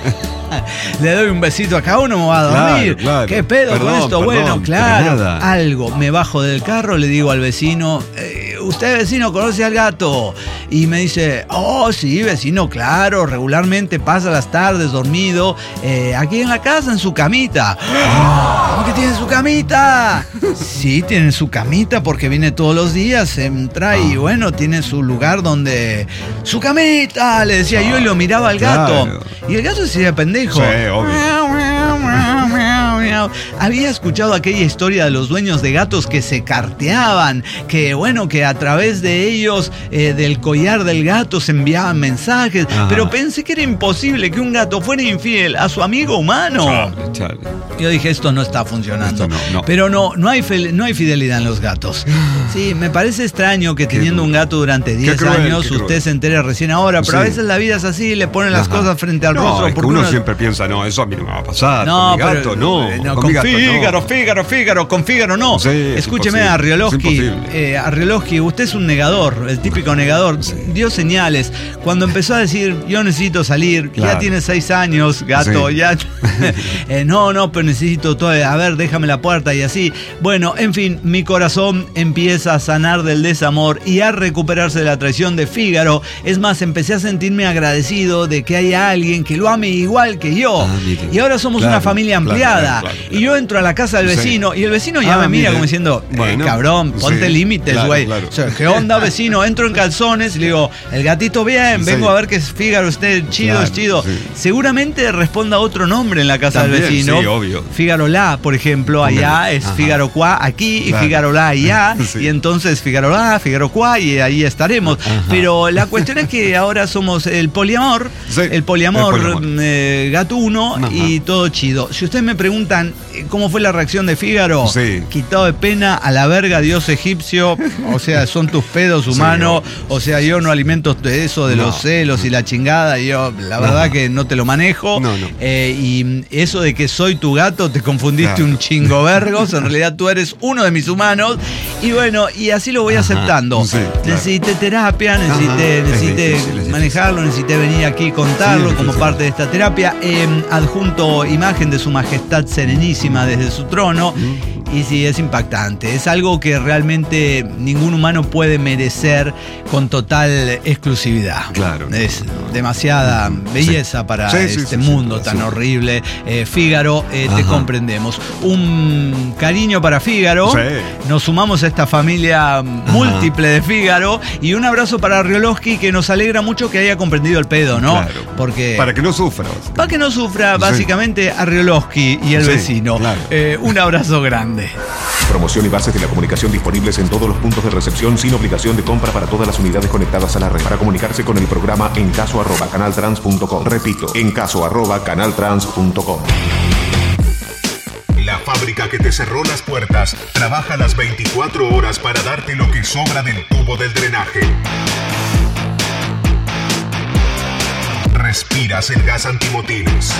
le doy un besito a cada uno, me va a dormir. Claro, claro. ¿Qué pedo con Perdón, esto? perdón, Bueno, para claro, nada. algo. Me bajo del carro, le digo al vecino, eh, ¿usted vecino conoce al gato? Y me dice, oh sí, vecino, claro, regularmente pasa las tardes dormido eh, aquí en la casa, en su camita. ¿Cómo que tiene su camita? Sí, tiene su camita porque viene todos los días, entra y bueno, tiene su lugar donde... ¡Su camita! Le decía yo y lo miraba al gato. Claro. Y el gato se decía pendejo. Sí, obvio. Miau, miau, miau, miau, miau. Había escuchado aquella historia de los dueños de gatos que se carteaban, que bueno, que a través de ellos, eh, del collar del gato se enviaban mensajes, Ajá. pero pensé que era imposible que un gato fuera infiel a su amigo humano. Chale, chale. Yo dije, esto no está funcionando. Esto no, no. Pero no, no hay, fel- no hay fidelidad en los gatos. Sí, me parece extraño que Qué teniendo duro. un gato durante diez cruel, años qué usted cruel. se entere recién ahora, pero a Sí. veces la vida es así, le ponen las Ajá. cosas frente al no, rostro. es que porque uno, uno- siempre piensa, no, eso a mí no me va a pasar. No, con mi gato, pero, no. eh, no, con con mi gato, Fígaro, no. Fígaro, Fígaro, con Fígaro no. Sí, es Escúcheme, imposible, Arriolowski. es imposible. Eh, Arriolowski, usted es un negador, el típico negador. Dio señales. Cuando empezó a decir, yo necesito salir, ya Claro. tiene seis años, gato, Sí. ya. Eh, no, no, pero necesito todo. A ver, déjame la puerta y así. Bueno, en fin, mi corazón empieza a sanar del desamor y a recuperarse de la traición de Fígaro. Es más, empecé a sentirme agradecido de que haya alguien que lo ame igual que yo. Ah, mire. y ahora somos Claro, una familia claro, ampliada. claro, claro, claro. Y yo entro a la casa del Sí. vecino y el vecino ya Ah, me mira mire. como diciendo, eh, Bueno, cabrón, ponte sí, límites, claro, güey. claro. O sea, ¿qué onda, vecino? Entro en calzones y le digo, el gatito bien, Sí. vengo a ver que es Fígaro, usted chido, Claro, es chido. sí. Seguramente responda otro nombre en la casa También, del vecino. sí, obvio. Fígaro La, por ejemplo, allá También. es Ajá. Fígaro Cuá aquí y Claro. Fígaro La allá. Sí. Y entonces Fígaro La, Fígaro Cuá y ahí estaremos. Ajá. Pero la cuestión es que ahora somos el poliamor, Sí, el poliamor, el poliamor. eh, gatuno Ajá. y todo chido. Si ustedes me preguntan eh, cómo fue la reacción de Fígaro, Sí. quitado de pena a la verga, dios egipcio, o sea, son tus pedos humanos, Sí, o sea, yo no alimento de eso de No. los celos y la chingada, y yo la verdad No. que no te lo manejo. No, no. Eh, y eso de que soy tu gato, te confundiste Claro. un chingo vergos, en realidad tú eres uno de mis humanos, y bueno, y así lo voy Ajá. aceptando. Sí, claro. Necesité terapia, necesité, Ajá. necesité Es difícil, es manejarlo, necesité venir aquí y contarlo Sí, es como difícil. parte de esta terapia. Eh, adjunto imagen de su majestad serenísima desde su trono. Y sí, es impactante. Es algo que realmente ningún humano puede merecer con total exclusividad. Claro. Es demasiada belleza para Sí, sí, este sí, sí, mundo sí, tan sí. horrible. Eh, Fígaro, eh, te Ajá. comprendemos. Un cariño para Fígaro. Sí. Nos sumamos a esta familia múltiple de Fígaro. Y un abrazo para Arriolowski, que nos alegra mucho que haya comprendido el pedo, ¿no? Claro. Porque... Para que no sufras. Para que no sufra, Sí. básicamente, Arriolowski y el Sí, vecino. claro. Eh, un abrazo grande. Colombia. Promoción y bases de la comunicación disponibles en todos los puntos de recepción sin obligación de compra para todas las unidades conectadas a la red. Para comunicarse con el programa en caso arroba canaltrans punto com. Repito, en caso arroba canaltrans punto com. La fábrica que te cerró las puertas trabaja las veinticuatro horas para darte lo que sobra del tubo del drenaje. Respiras el gas antimotines.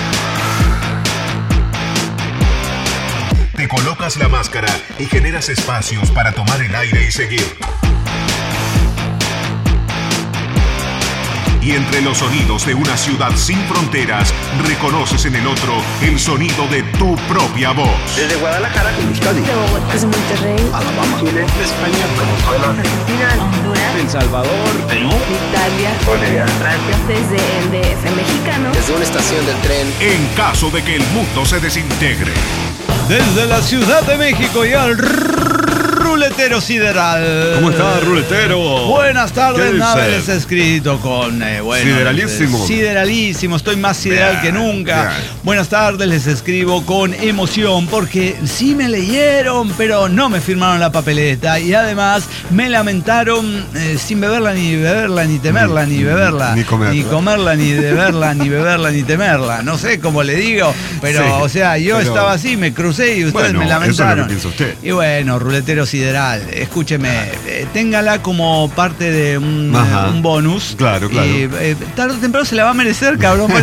Te colocas la máscara y generas espacios para tomar el aire y seguir. Y entre los sonidos de una ciudad sin fronteras, reconoces en el otro el sonido de tu propia voz. Desde Guadalajara, Euskadi, de Bogotá, desde Monterrey, Alabama, Chile, España, Venezuela, Argentina, Honduras, El Salvador, Perú, Italia, Bolivia, Francia, desde el D F mexicano, desde una estación del tren. En caso de que el mundo se desintegre. Desde la Ciudad de México y al ruletero sideral. ¿Cómo está, ruletero? Buenas tardes, ¿Qué nada dice? les he escrito con... Eh, bueno, Sideralísimo. eh, sideralísimo, estoy más sideral Bien, que nunca. bien. Buenas tardes, les escribo con emoción porque sí me leyeron, pero no me firmaron la papeleta y además me lamentaron eh, sin beberla ni beberla ni temerla ni beberla. Ni comerla. Ni comerla ni beberla ni beberla ni temerla. No sé cómo le digo, pero Sí, o sea, yo pero- estaba así, me crucé y ustedes Bueno, me eso es lo que lamentaron. piensa usted. Y bueno, ruletero sideral, escúcheme, eh, téngala como parte de un, Ajá. eh, un bonus. Claro, claro. Y eh, tarde o temprano se la va a merecer, cabrón.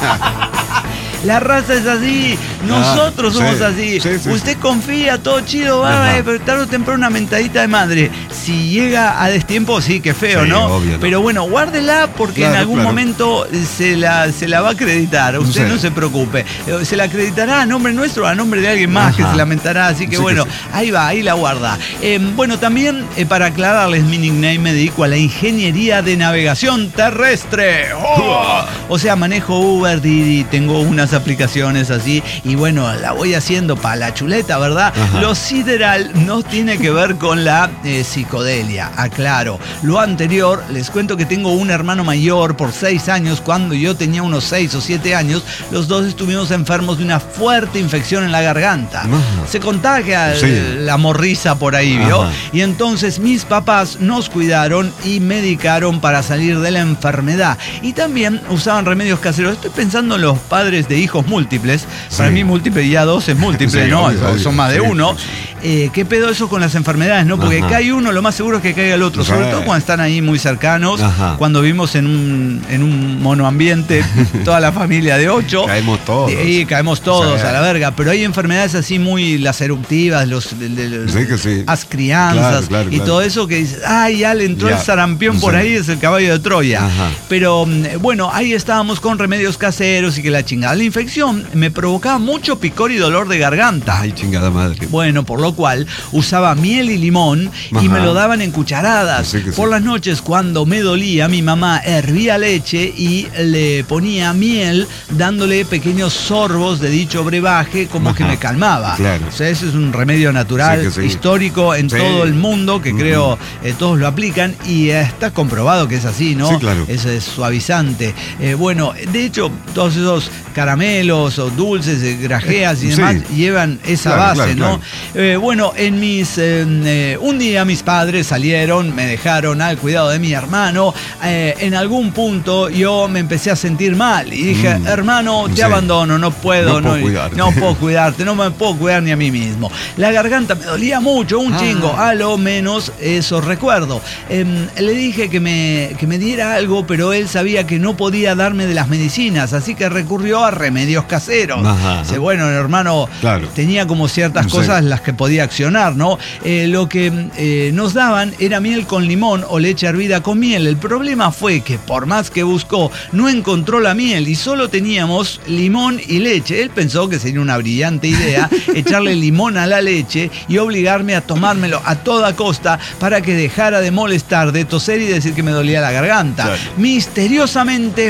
La raza es así, nosotros Ah, somos sí, así. sí, sí, Usted sí. confía, todo chido, va, Ajá. eh, pero tarde o temprano una mentadita de madre. Si llega a destiempo, sí, que feo, Sí, ¿no? obvio, ¿no? Pero bueno, guárdela porque Claro, en algún claro. momento se la, se la va a acreditar. Usted Sí. no se preocupe. Eh, Se la acreditará a nombre nuestro, a nombre de alguien más Ajá. que se lamentará. Así que Sí, bueno, que sí. ahí va, ahí la guarda. Eh, bueno, también eh, para aclararles mi nickname me dedico a la ingeniería de navegación terrestre. ¡Oh! O sea, manejo Uber, Didi, tengo unas aplicaciones así y bueno, la voy haciendo para la chuleta, ¿verdad? Ajá. Lo sideral no tiene que ver con la eh, psicodelia, aclaro. Lo anterior, les cuento que tengo un hermano mayor por seis años. Cuando yo tenía unos seis o siete años, los dos estuvimos enfermos de una fuerte infección en la garganta. Ajá. Se contagia Sí. eh, la morriza por ahí, ¿vio? Ajá. Y entonces mis papás nos cuidaron y medicaron para salir de la enfermedad. Y también usaban remedios caseros. Estoy pensando en los padres de hijos múltiples. Sí. Para mí múltiple ya dos es múltiple, Sí, ¿no? obvio, Son- obvio. Son más de Sí, uno. sí, sí. Eh, ¿Qué pedo eso con las enfermedades, no? Porque Ajá. cae uno, lo más seguro es que caiga el otro. Sí. Sobre todo cuando están ahí muy cercanos. Ajá. Cuando vivimos en un, en un monoambiente, toda la familia de ocho. Caemos todos. Y caemos todos Sí. a la verga. Pero hay enfermedades así muy las eruptivas, los, de- de- de- Sí que sí. las crianzas Claro, claro, y claro. todo eso que dices, ay, ya le entró Ya. el sarampión por Sí. ahí, es el caballo de Troya. Ajá. Pero mm, bueno, ahí estábamos con remedios caseros y que la chingada. La infección me provocaba mucho picor y dolor de garganta. Ay, chingada madre. Bueno, por lo cual usaba miel y limón y Ajá. me lo daban en cucharadas. Sí que sí. Por las noches, cuando me dolía, mi mamá hervía leche y le ponía miel, dándole pequeños sorbos de dicho brebaje, como Ajá. que me calmaba. Claro. O sea, eso es un remedio natural, Sí que sí. histórico en Sí. todo el mundo, que Ujú. creo eh, todos lo aplican y eh, está comprobado que es así, ¿no? Sí, claro. Es, es suavizante. Eh, bueno, de hecho, todos esos caramelos o dulces, eh, grajeas y Sí. demás llevan esa Claro, base, claro, ¿no? Eh, bueno, en mis eh, eh, un día mis padres salieron, me dejaron al cuidado de mi hermano. Eh, en algún punto yo me empecé a sentir mal y dije, Mm, hermano, te sí. abandono, no puedo, No puedo cuidarte. no puedo cuidarte, no me puedo cuidar ni a mí mismo. La garganta me dolía mucho, un Ah. chingo, a lo menos eso recuerdo. Em, le dije que me, que me diera algo, pero él sabía que no podía darme de las medicinas, así que recurrió a remedios caseros. Ajá. Dice, bueno, el hermano Claro. tenía como ciertas Sí. cosas las que podía accionar, ¿no? Eh, lo que eh, nos daban era miel con limón o leche hervida con miel. El problema fue que por más que buscó, no encontró la miel y solo teníamos limón y leche. Él pensó que sería una brillante idea echarle limón a la leche y obligarme a tomármelo a toda costa para que dejara de molestar, de toser y decir que me dolía la garganta. Claro. Misteriosamente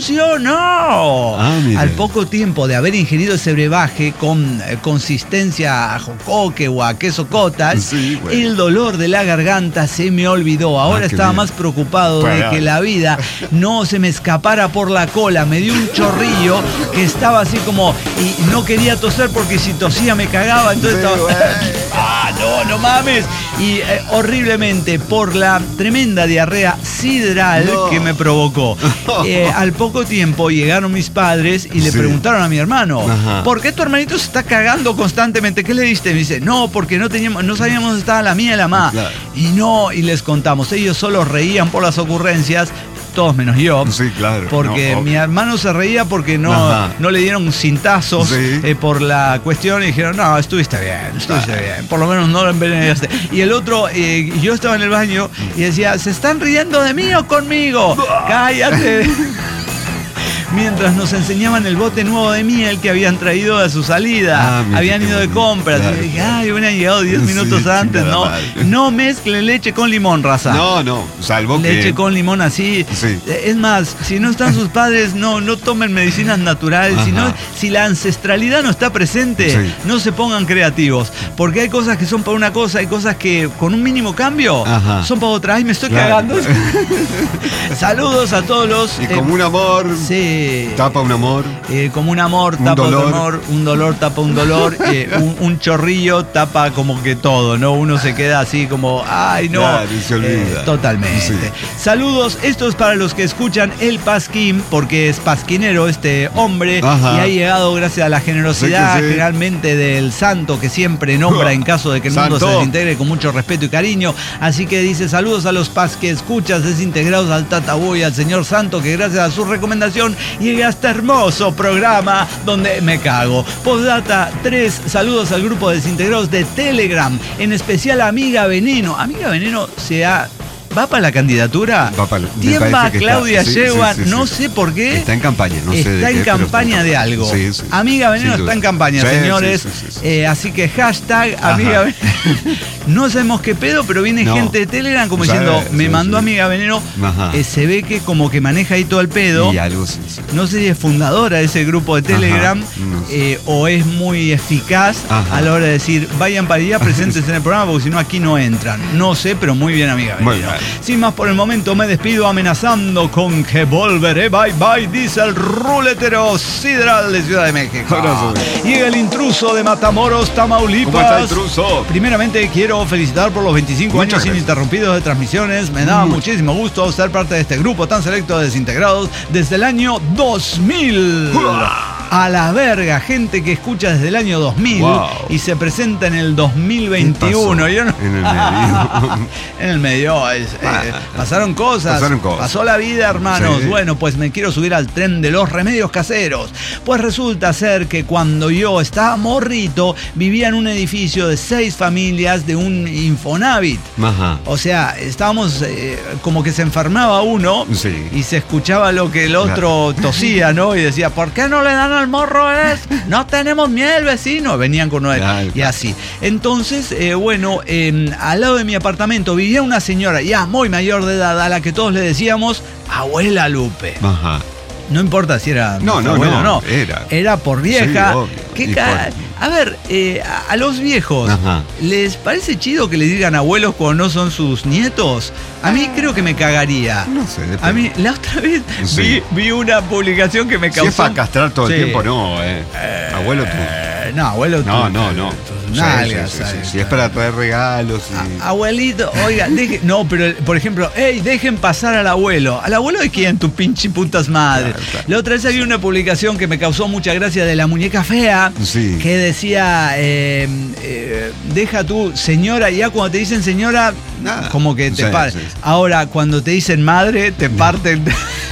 funcionó. Ah, mire. Al poco tiempo de haber ingerido ese brebaje con eh, consistencia a jocoque o a queso cotas, Sí, bueno. el dolor de la garganta se me olvidó. Ahora Ah, qué estaba bien. más preocupado de Para. que la vida no se me escapara por la cola. Me dio un chorrillo que estaba así como... Y no quería toser porque si tosía me cagaba. Entonces Sí, estaba... bueno. no mames. Y eh, horriblemente, por la tremenda diarrea sideral No. que me provocó. Eh, al poco tiempo llegaron mis padres y le Sí. preguntaron a mi hermano, Ajá. ¿por qué tu hermanito se está cagando constantemente? ¿Qué le diste? Me dice, no, porque no teníamos, no sabíamos dónde estaba la mía y la más. Claro. Y no, y les contamos, ellos solo reían por las ocurrencias, todos menos yo. Sí, claro. Porque No, mi hermano se reía porque no, Ajá. no le dieron cintazos Sí. eh, por la cuestión y dijeron, no, estuviste bien, estuviste bien, por lo menos no lo envenenaste. Y el otro, eh, yo estaba en el baño y decía, ¿se están riendo de mí o conmigo? ¡Cállate! Mientras nos enseñaban el bote nuevo de miel que habían traído a su salida. Ah, mira, habían qué ido de bonito. compras. Claro, y dije, claro. ay, hubieran llegado diez Sí, minutos antes, chingada ¿no? madre. No mezcle leche con limón, raza. No, no, salvo Leche que... con limón así. Sí. Es más, si no están sus padres, no, no tomen medicinas naturales. Si, no- Ajá. si la ancestralidad no está presente, Sí. no se pongan creativos. Porque hay cosas que son para una cosa, hay cosas que con un mínimo cambio Ajá. son para otra. Ay, me estoy Claro. cagando. Saludos a todos los. Y eh, como un amor, sí. tapa un amor. Eh, como un amor Un tapa otro dolor. amor, un dolor tapa un dolor, eh, un, un chorrillo tapa como que todo, ¿no? Uno se queda así como, ay, no. Claro, y se olvida. Eh, totalmente. Sí. Saludos, esto es para los que escuchan el Pasquín, porque es pasquinero este hombre Ajá. y ha llegado gracias a la generosidad Sí que sí. generalmente del santo que siempre nombra en caso de que el mundo Santo. se desintegre con mucho respeto y cariño. Así que dice saludos a los pas que escuchas desintegrados al Tataboy, al señor santo que gracias a su recomendación llega a este hermoso programa donde me cago. Postdata tres, saludos al grupo de desintegrados de Telegram, en especial a Amiga Veneno. Amiga Veneno se ha... ¿Va para la candidatura? Va para- me Tiemba parece que Claudia está. Sí, Sheinbaum, sí, sí, no sí. sé por qué. Está en campaña, no sé Está de qué, en pero campaña está en de campaña. algo. Sí, sí. Amiga Veneno Sin está duda. en campaña, Sí, señores. sí, sí, sí, sí. Eh, así que hashtag Amiga Ajá. Veneno. No sabemos qué pedo, pero viene No. gente de Telegram como Sí, diciendo, me sí, mandó sí. Amiga Veneno. Ajá. Eh, se ve que como que maneja ahí todo el pedo. Y algo sí, sí. No sé si es fundadora de ese grupo de Telegram Ajá, no sé. eh, o es muy eficaz Ajá. a la hora de decir, vayan para allá, presentes en el programa, porque si no aquí no entran. No sé, pero muy bien, Amiga Muy Veneno. bien. Sin más por el momento, me despido amenazando con que volveré. Bye bye, dice el ruletero sideral de Ciudad de México. Abrazo. Llega el intruso de Matamoros, Tamaulipas. ¿Cómo está, intruso? Primeramente quiero felicitar por los veinticinco Muchas años gracias. ininterrumpidos de transmisiones. Me da Mucho. muchísimo gusto ser parte de este grupo tan selecto de desintegrados desde el año dos mil. A la verga, gente que escucha desde el año dos mil Wow. y se presenta en el dos mil veintiuno. ¿Qué Yo no- pasó en el medio? en el medio. es- eh, Ah. pasaron cosas. Pasaron cosas. Pasó la vida, hermanos. Sí. Bueno, pues me quiero subir al tren de los remedios caseros. Pues resulta ser que cuando yo estaba morrito, vivía en un edificio de seis familias de un Infonavit. Ajá. O sea, estábamos eh, como que se enfermaba uno Sí. y se escuchaba lo que el otro tosía, ¿no? Y decía, ¿por qué no le dan al morro es? No tenemos miel, vecino. Venían con uno Claro, y claro. así. Entonces, eh, bueno, eh, al lado de mi apartamento vivía una señora ya muy mayor de edad a la que todos le decíamos Abuela Lupe. Ajá. No importa si era No, nuestra no, abuela o no, no. era. Era por vieja. Sí, obvio. ¿Qué Y ca- por- A ver, eh, a, a los viejos, Ajá. ¿les parece chido que les digan abuelos cuando no son sus nietos? A mí creo que me cagaría. No sé, depende. A mí, la otra vez Sí. vi, vi una publicación que me Si causó... es para castrar todo el Sí. tiempo, no, eh. Abuelo tú. Eh, no, abuelo tú. No, no, no. tus Sí, nalgas, sí, sí, ¿sabes? sí. Si es para traer regalos y... A- Abuelito, oiga, deje, no, pero por ejemplo, hey, dejen pasar al abuelo. ¿Al abuelo de quién? Tu pinche putas madre. Claro, claro. La otra vez había una publicación que me causó mucha gracia de la muñeca fea, Sí. que decía, eh, eh, deja tú, señora, ya cuando te dicen señora, Nada. como que te Sí, par- sí, sí. Ahora, cuando te dicen madre, te parten...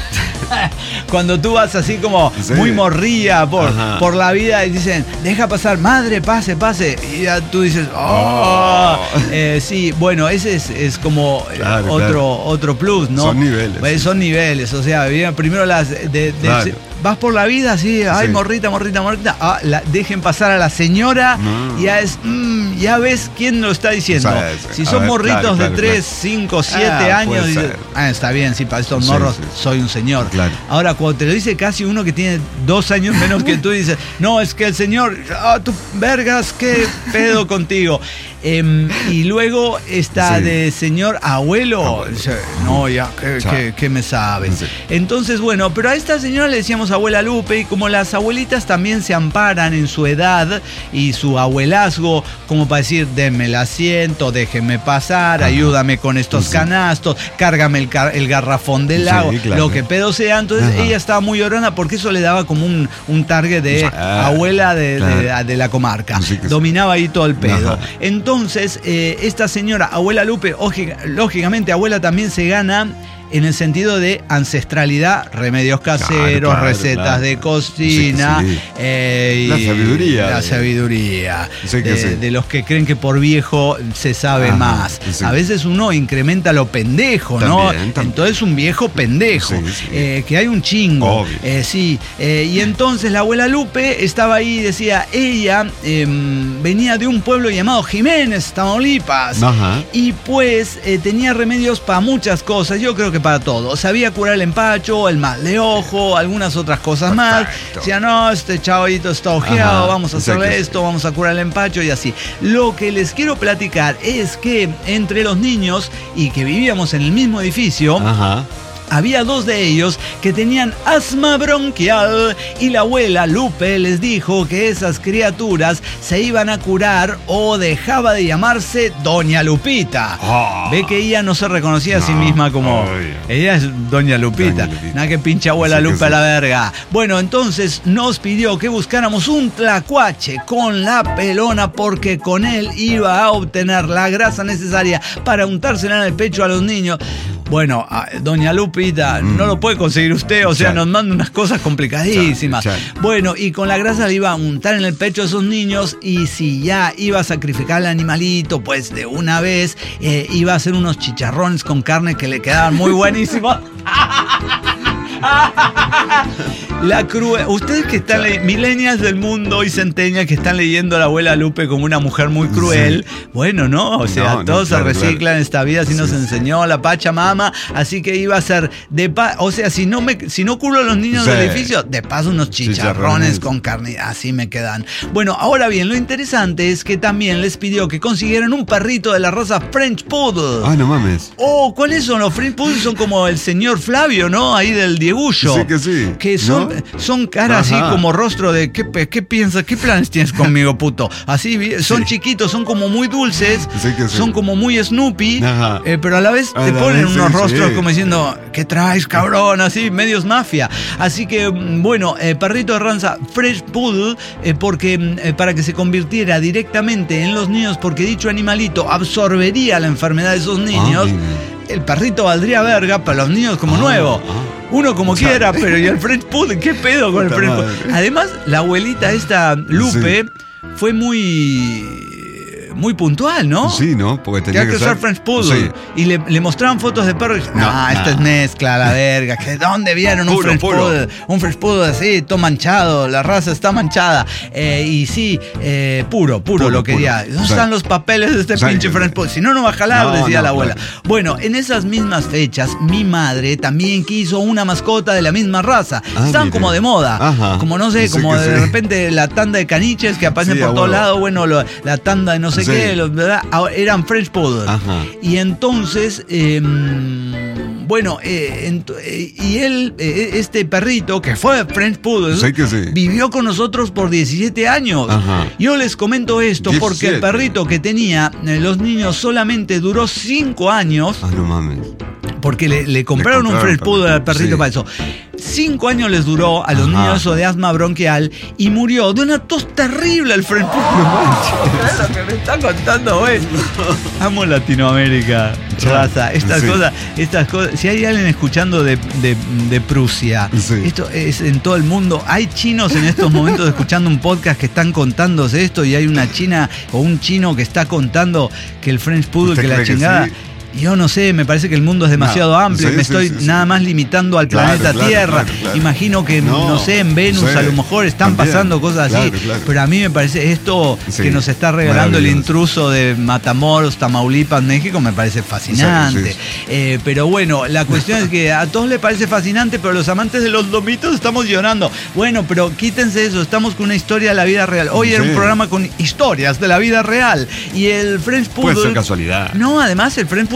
Cuando tú vas así como Sí. muy morría por, Ajá. por la vida y dicen, deja pasar, madre, pase, pase. Y ya tú dices, oh. Oh. Eh, sí, bueno, ese es, es como eh, Claro, otro, claro. otro plus, ¿no? Son niveles. Eh, son niveles, o sea, bien, primero las... De, de- Claro. vas por la vida así, ay, Sí. morrita, morrita, morrita. Ah, la- dejen pasar a la señora. No. Ya es, mm, ya ves quién lo está diciendo. Sí, sí. Si A son ver, morritos claro, de claro, tres, claro. cinco, siete Ah, años, puede dices, ser. ah, está bien, sí, para estos Sí, morros sí, sí. soy un señor. Claro. Ahora, cuando te lo dice casi uno que tiene dos años menos que tú, dices, no, es que el señor, ah, tú, vergas, qué pedo contigo. Em, y luego está Sí. de señor abuelo. Abuelo. Dice, no, ya, ¿qué, Chao. qué- qué me sabes? Sí. Entonces, bueno, pero a esta señora le decíamos tenemos a abuela Lupe, y como las abuelitas también se amparan en su edad y su abuelazgo, como para decir, denme el asiento, déjenme pasar, ajá, ayúdame con estos sí. canastos, cárgame el, car el garrafón del agua, sí, claro, lo que pedo sea. Entonces ajá. ella estaba muy llorona porque eso le daba como un, un target de ah, abuela de, claro. de, de, de la comarca. Sí, dominaba ahí todo el pedo. Ajá. Entonces, eh, esta señora, abuela Lupe, lógicamente abuela también se gana en el sentido de ancestralidad, remedios caseros, claro, claro, recetas claro. de cocina. Sí, sí. Eh, la sabiduría. La sabiduría. Sí, de, sí. de los que creen que por viejo se sabe ajá, más. Sí. A veces uno incrementa lo pendejo, también, ¿no? También. Entonces un viejo pendejo. Sí, sí. Eh, que hay un chingo. Eh, sí. Eh, y entonces la abuela Lupe estaba ahí y decía, ella eh, venía de un pueblo llamado Jiménez, Tamaulipas. Ajá. Y pues eh, tenía remedios para muchas cosas. Yo creo que para todo. Sabía curar el empacho, el mal de ojo, algunas otras cosas más. Decía, no, este chavito está ojeado, ajá, vamos a hacerle exacto. esto, vamos a curar el empacho y así. Lo que les quiero platicar es que entre los niños y que vivíamos en el mismo edificio, ajá, había dos de ellos que tenían asma bronquial y la abuela Lupe les dijo que esas criaturas se iban a curar o dejaba de llamarse Doña Lupita. Oh. Ve que ella no se reconocía no. a sí misma como... Oh, ella es Doña Lupita. Doña Lupita. Nada que pinche abuela sí, Lupe sí. a la verga. Bueno, entonces nos pidió que buscáramos un tlacuache con la pelona porque con él iba a obtener la grasa necesaria para untársela en el pecho a los niños. Bueno, Doña Lupita, mm. no lo puede conseguir usted, o sea, Chal. nos manda unas cosas complicadísimas. Chal, chal. Bueno, y con la grasa le iba a untar en el pecho a esos niños y si ya iba a sacrificar al animalito, pues de una vez eh, iba a hacer unos chicharrones con carne que le quedaban muy buenísimos. La cruel. Ustedes que están leyendo, millennials del mundo y centenias que están leyendo a la abuela Lupe como una mujer muy cruel, sí. bueno, no, o sea, no, todos no, claro, se reciclan claro. en esta vida, así sí, nos sí. enseñó la Pachamama, así que iba a ser de pa o sea, si no me si no curo a los niños sí. del edificio, de paso unos chicharrones, chicharrones con carne, así me quedan. Bueno, ahora bien, lo interesante es que también les pidió que consiguieran un perrito de la raza French Poodle. Ah, no mames. Oh, ¿cuáles son los French Poodle? Son como el señor Flavio, ¿no? Ahí del Diegullo. Sí que sí. Que son, ¿no? son caras ajá. así como rostro de ¿qué, qué piensas? ¿Qué planes tienes conmigo, puto? Así, son sí. chiquitos, son como muy dulces, sí que sí. son como muy Snoopy, eh, pero a la vez a te la ponen vez, unos sí, rostros sí. como diciendo, ¿qué traes, cabrón? Así, medios mafia. Así que, bueno, eh, perrito de raza Fresh Poodle, eh, porque eh, para que se convirtiera directamente en los niños, porque dicho animalito absorbería la enfermedad de esos niños. Ah, el perrito valdría verga para los niños como ah, nuevo. Ah. Uno como quiera, pero ¿y el French Poodle? ¿Qué pedo con el French Poodle? Además, la abuelita esta, Lupe, sí. fue muy... muy puntual, ¿no? Sí, ¿no? Porque tenía que, que ser French Poodle. Sí. Y le, le mostraban fotos de perros y no, ah, esto es mezcla, la verga. ¿De dónde vieron un puro, French puro. Poodle? Un French Poodle así, todo manchado, la raza está manchada. Eh, y sí, eh, puro, puro, puro lo quería. Puro. ¿Dónde o sea, están los papeles de este o sea, pinche French Poodle? Si no, no va a jalar, no, decía no, la abuela. Claro. Bueno, en esas mismas fechas, mi madre también quiso una mascota de la misma raza. Ah, Estaban mire. como de moda. Ajá. Como no sé, sí como de sí. repente la tanda de caniches que aparecen sí, por todos lados. Bueno, lo, la tanda de no sé sí. qué, los, ¿verdad? Eran French Poodle. Ajá. Y entonces, eh, bueno, eh, ent eh, y él, eh, este perrito, que fue French Poodle, sí que sí. vivió con nosotros por diecisiete años. Ajá. Yo les comento esto diecisiete. Porque el perrito que tenía eh, los niños solamente duró cinco años. Ah, no mames. Porque le, le, compraron le compraron un French Poodle al perrito sí. para eso. Cinco años les duró a los Ajá. niños eso de asma bronquial y murió de una tos terrible el French Poodle. No es lo que me está contando, güey. Amo Latinoamérica, raza. Estas sí. cosas, estas cosas. Si hay alguien escuchando de, de, de Prusia, sí. esto es en todo el mundo. Hay chinos en estos momentos escuchando un podcast que están contándose esto y hay una china o un chino que está contando que el French Poodle, que la chingada. Que sí? Yo no sé, me parece que el mundo es demasiado no, amplio sí, y me sí, estoy sí, sí. nada más limitando al claro, planeta claro, Tierra. Claro, claro. Imagino que, no, no sé, en Venus sí, a lo mejor están también, pasando cosas claro, así. Claro. Pero a mí me parece esto sí, que nos está regalando el intruso de Matamoros, Tamaulipas, México, me parece fascinante. Sí, sí. Eh, pero bueno, la cuestión es que a todos les parece fascinante, pero los amantes de los lomitos estamos llorando. Bueno, pero quítense eso, estamos con una historia de la vida real. Hoy sí. era un programa con historias de la vida real. Y el French Poodle... Puede ser casualidad. No, además el French Poodle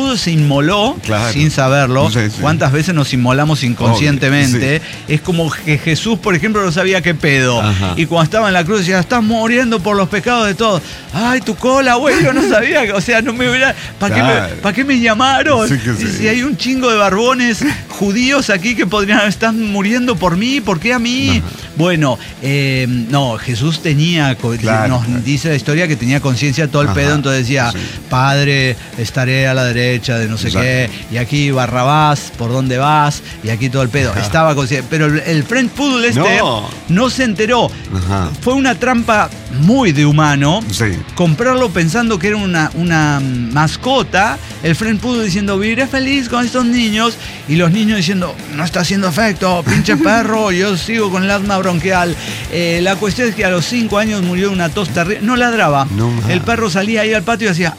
Poodle se inmoló, Claro. sin saberlo. Sí, sí. ¿Cuántas veces nos inmolamos inconscientemente? Obvio, Es como que Jesús, por ejemplo, no sabía qué pedo. Ajá. Y cuando estaba en la cruz decía, estás muriendo por los pecados de todos. Ay, tu cola, güey, yo no sabía. O sea, no me hubiera... ¿Para Claro. qué, me, ¿para qué me llamaron? Sí que sí. Si hay un chingo de barbones judíos aquí que podrían estar muriendo por mí, ¿por qué a mí? Ajá. Bueno, eh, no, Jesús tenía, co- Claro, nos claro. dice la historia que tenía conciencia de todo el Ajá, pedo, entonces decía, sí. Padre, estaré a la derecha de no sé Exacto. qué, y aquí Barrabás, ¿por dónde vas? Y aquí todo el pedo. Ajá. Estaba consciente, pero el, el French Poodle este no. No. se enteró. Ajá. Fue una trampa muy de humano. Sí. Comprarlo pensando que era una, una mascota, el French Poodle diciendo, viviré feliz con estos niños, y los niños diciendo, no está haciendo efecto, pinche perro, yo sigo con el asma bronquial. Eh, la cuestión es que a los cinco años murió de una tos terrible, no ladraba. No más. El perro salía ahí al patio y hacía...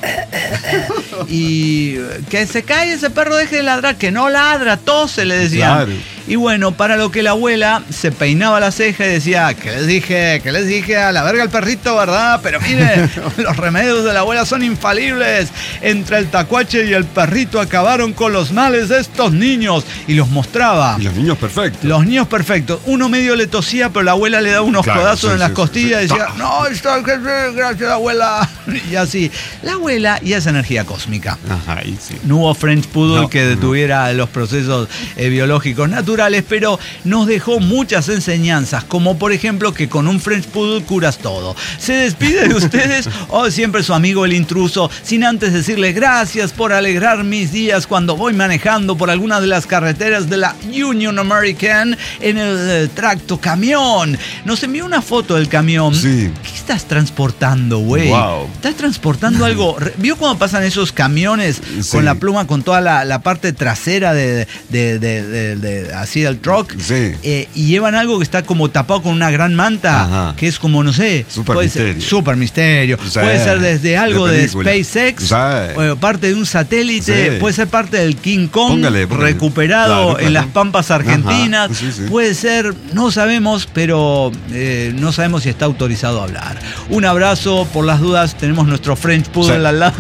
y que se cae ese perro, deje de ladrar, que no ladra, tose, le decían. Claro. Y bueno, para lo que la abuela se peinaba la ceja y decía, que les dije, que les dije, a la verga el perrito, ¿verdad? Pero mire, los remedios de la abuela son infalibles. Entre el tacuache y el perrito acabaron con los males de estos niños. Y los mostraba. Y los niños perfectos. Los niños perfectos. Uno medio le tosía, pero la abuela le daba unos Claro, codazos sí, en las sí, costillas y sí. decía, no, está, gracias abuela. Y así. La abuela y esa energía cósmica. Ajá, ahí sí. No hubo French Poodle No, que no. detuviera los procesos eh, biológicos naturales, pero nos dejó muchas enseñanzas, como por ejemplo que con un French Poodle curas todo. Se despide de ustedes, o siempre su amigo el intruso, sin antes decirle gracias por alegrar mis días cuando voy manejando por alguna de las carreteras de la Union American en el eh, tracto camión. Nos envió una foto del camión. Sí. ¿Qué estás transportando, güey? Wow. Estás transportando algo. ¿Vio cuando pasan esos camiones Sí. con la pluma, con toda la, la parte trasera de, de, de, de- de- así del truck? Sí. Eh, y llevan algo que está como tapado con una gran manta, Ajá. que es como, no sé, Super puede ser misterio. super misterio. Sí. Puede ser desde algo De de, película. SpaceX, Sí. o parte de un satélite, Sí. puede ser parte del King Kong Póngale, póngale. recuperado Claro, claro. en las pampas argentinas. Ajá. Sí, sí. Puede ser, no sabemos, pero eh, no sabemos si está autorizado a hablar. Un abrazo, por las dudas, tenemos nuestro French Poodle Sí. al lado.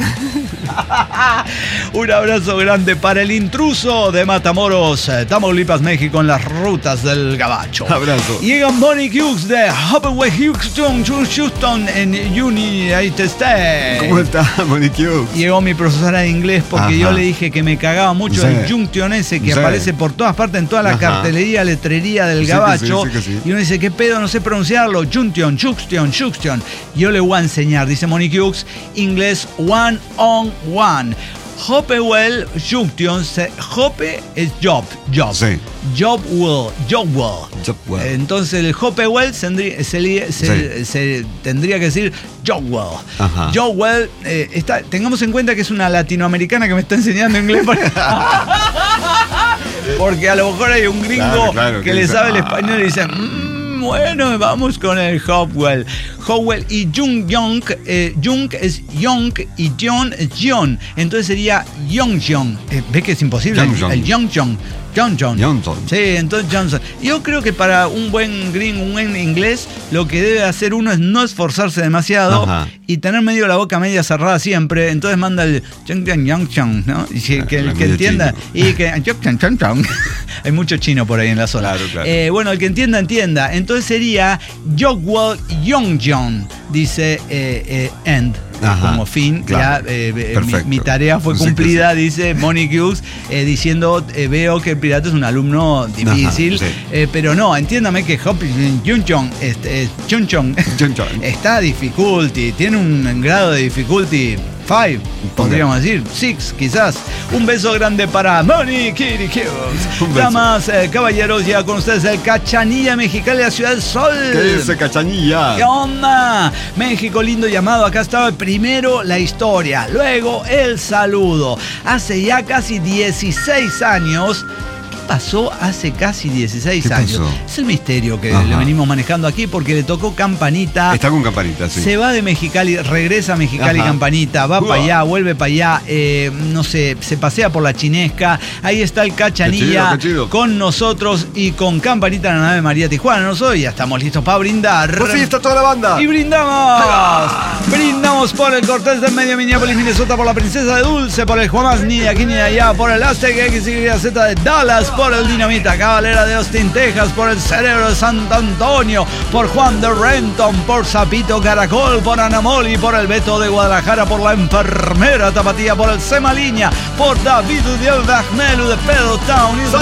Un abrazo grande para el intruso de Matamoros, eh, Tamaulipas, México, en las rutas del Gabacho. Abrazo. Llegan Bonnie Hughes de Hopeway Houston, Houston en United States. ¿Cómo está, Monique? Llegó mi profesora de inglés porque Ajá. yo le dije que me cagaba mucho Sí. el junction ese que Sí. aparece por todas partes en toda la Ajá. cartelería, letrería del Sí que Gabacho. sí, sí que sí. Y uno dice, ¿qué pedo? No sé pronunciarlo. Junction, junction, junction. Yo le voy a enseñar, dice Monique Hughes, inglés one on one. Hopewell Junction, se- Hope es job, job. Sí. Job well, job well. Job well. Entonces el Hopewell se, se- se- se tendría que decir Jogwell. Ajá. Jogwell, eh, está, tengamos en cuenta que es una latinoamericana que me está enseñando inglés. Para... Porque a lo mejor hay un gringo Claro, claro, que que le dice, sabe el "Ah". español y dice, "Mm, bueno, vamos con el Hopewell. Hopewell y Jung Young, eh, Jung es Young y John es John. Entonces sería Young Young. Eh, ¿Ves que es imposible? Young El- Young. El Young Young. John John. Johnson. Sí, entonces Johnson. Yo creo que para un buen gringo, un buen inglés, lo que debe hacer uno es no esforzarse demasiado Ajá. y tener medio la boca media cerrada siempre. Entonces manda el Young Young Young Young, ¿no? Y que, que el que medio entienda. chino. Y que Young Young Young Young. Hay mucho chino por ahí en la zona. Claro, claro. Eh, bueno, el que entienda, entienda. Entonces sería Jogwell Young John, dice eh, eh, End. Ajá, Como fin, claro. ya eh, eh, mi, Perfecto. mi tarea fue Sí que cumplida, sí. dice Monique Hughes, eh, diciendo, eh, veo que el pirata es un alumno difícil, Ajá, sí. eh, pero no, entiéndame que Hop Junchon, este, Chunchon, Chunchon. está difficulty, tiene un grado de difficulty five, podríamos decir, six quizás. Un beso grande para Monique Hughes. Un beso. Damas, eh, caballeros, ya con ustedes el Cachanilla Mexicali de la Ciudad del Sol. ¿Qué dice Cachanilla? ¿Qué onda? México lindo llamado. Acá estaba primero la historia, luego el saludo. Hace ya casi dieciséis años pasó hace casi dieciséis ¿Qué años? pasó? Es el misterio que Ajá. le venimos manejando aquí porque le tocó Campanita. Está con Campanita, sí. Se va de Mexicali, regresa a Mexicali Ajá. Campanita, va Uah. para allá, vuelve para allá, eh, no sé, se pasea por la Chinesca. Ahí está el Cachanilla Qué chido, qué chido. con nosotros y con Campanita en la nave María Tijuana. Nosotros ya estamos listos para brindar. Pues sí, está toda la banda. Y brindamos. Brindamos por el Cortés del Medio Minneapolis, Minnesota, por la Princesa de Dulce, por el Juamás, ni de aquí ni de allá, por el Aztec X Y Z de Dallas, por el Dinamita Cabalera de Austin, Texas, por el Cerebro de Santo Antonio, por Juan de Renton, por Zapito Caracol, por Anamoli, por el Beto de Guadalajara, por la Enfermera Tapatía, por el Semaliña, por David Udiel de Agnelu de Pedro Town y de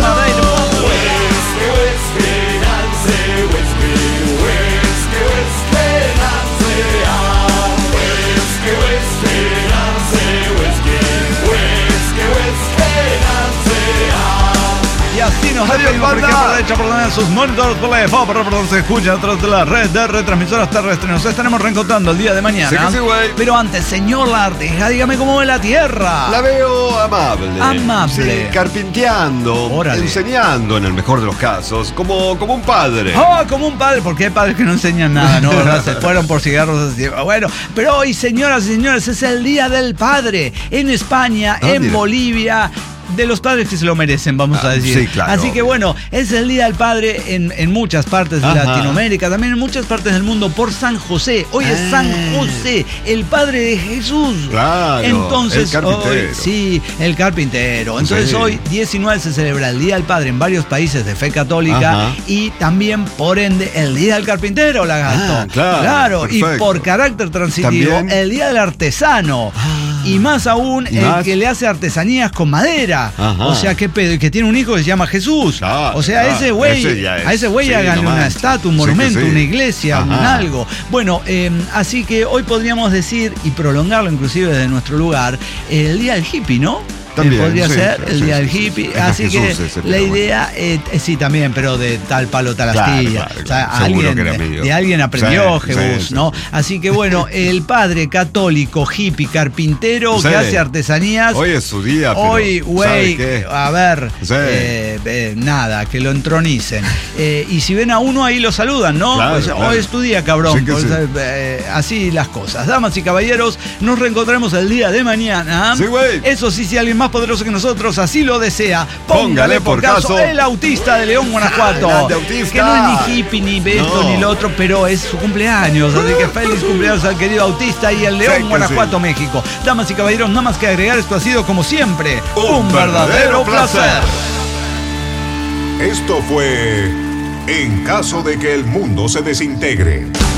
Y así nos despedimos por aquí por la derecha, por donde sus monitores, por la de F O, por donde se escucha a través de la red de retransmisoras terrestres. Nos estaremos reencontrando el día de mañana. Sí que sí, güey. Pero antes, señor Larteja, dígame cómo ve la tierra. La veo amable. Amable. Sí, carpinteando, Órale. enseñando en el mejor de los casos, como, como un padre. Oh, como un padre, porque hay padres que no enseñan nada, ¿no? ¿Verdad? Se fueron por cigarros así. Bueno, pero hoy, señoras y señores, es el Día del Padre. En España, Ah, en mira. Bolivia. De los padres que se lo merecen, vamos Ah, a decir. sí, claro. Así que bueno, es el Día del Padre en, en muchas partes de Ajá. Latinoamérica, también en muchas partes del mundo por San José. Hoy es Ah. San José, el padre de Jesús. Claro, Entonces, el carpintero. hoy, sí, el carpintero. Entonces Sí. hoy, diecinueve, se celebra el Día del Padre en varios países de fe católica. Ajá. Y también, por ende, el Día del Carpintero, Lagarto. Ah, claro, y perfecto. por carácter transitivo, También. el Día del Artesano. Y más aún, ¿Y el más? que le hace artesanías con madera. Ajá. O sea, qué pedo, y que tiene un hijo que se llama Jesús. Claro, o sea, claro, ese güey, ese ya es. a ese güey Sí, háganle no una manches. estatua, un Sí que monumento, sí. una iglesia, un Ajá. algo. Bueno, eh, así que hoy podríamos decir, y prolongarlo inclusive desde nuestro lugar, el Día del Hippie, ¿no? También, Eh, podría sí, ser sí, el sí, Día sí, del sí. Hippie. Es más Así que Jesús ese, la pero bueno. idea, eh, eh, sí, también, pero de tal palo, tal Claro, astilla. claro, O sea, claro. Seguro alguien, que era de, mío. de alguien aprendió Sí, Jesús, sí, sí, ¿no? sí. Así que bueno, el padre católico, hippie, carpintero, Sí. que hace artesanías. Hoy es su día, pero Hoy, güey, ¿sabe qué? a ver, Sí. eh, eh, nada, que lo entronicen. Eh, y si ven a uno ahí lo saludan, ¿no? Claro, Pues, claro. hoy es tu día, cabrón. Sí que Pues, sí. eh, así las cosas. Damas y caballeros, nos reencontraremos el día de mañana. Sí, güey. Eso sí, si alguien más poderoso que nosotros así lo desea, póngale por caso el autista de León, Guanajuato. Grande autista. Que no es ni hippie, ni esto, No. ni lo otro, pero es su cumpleaños. Así que feliz cumpleaños al querido autista y el León, Sí que Guanajuato, sí. México. Damas y caballeros, nada más que agregar, esto ha sido como siempre Un verdadero placer. Esto fue En caso de que el mundo se desintegre.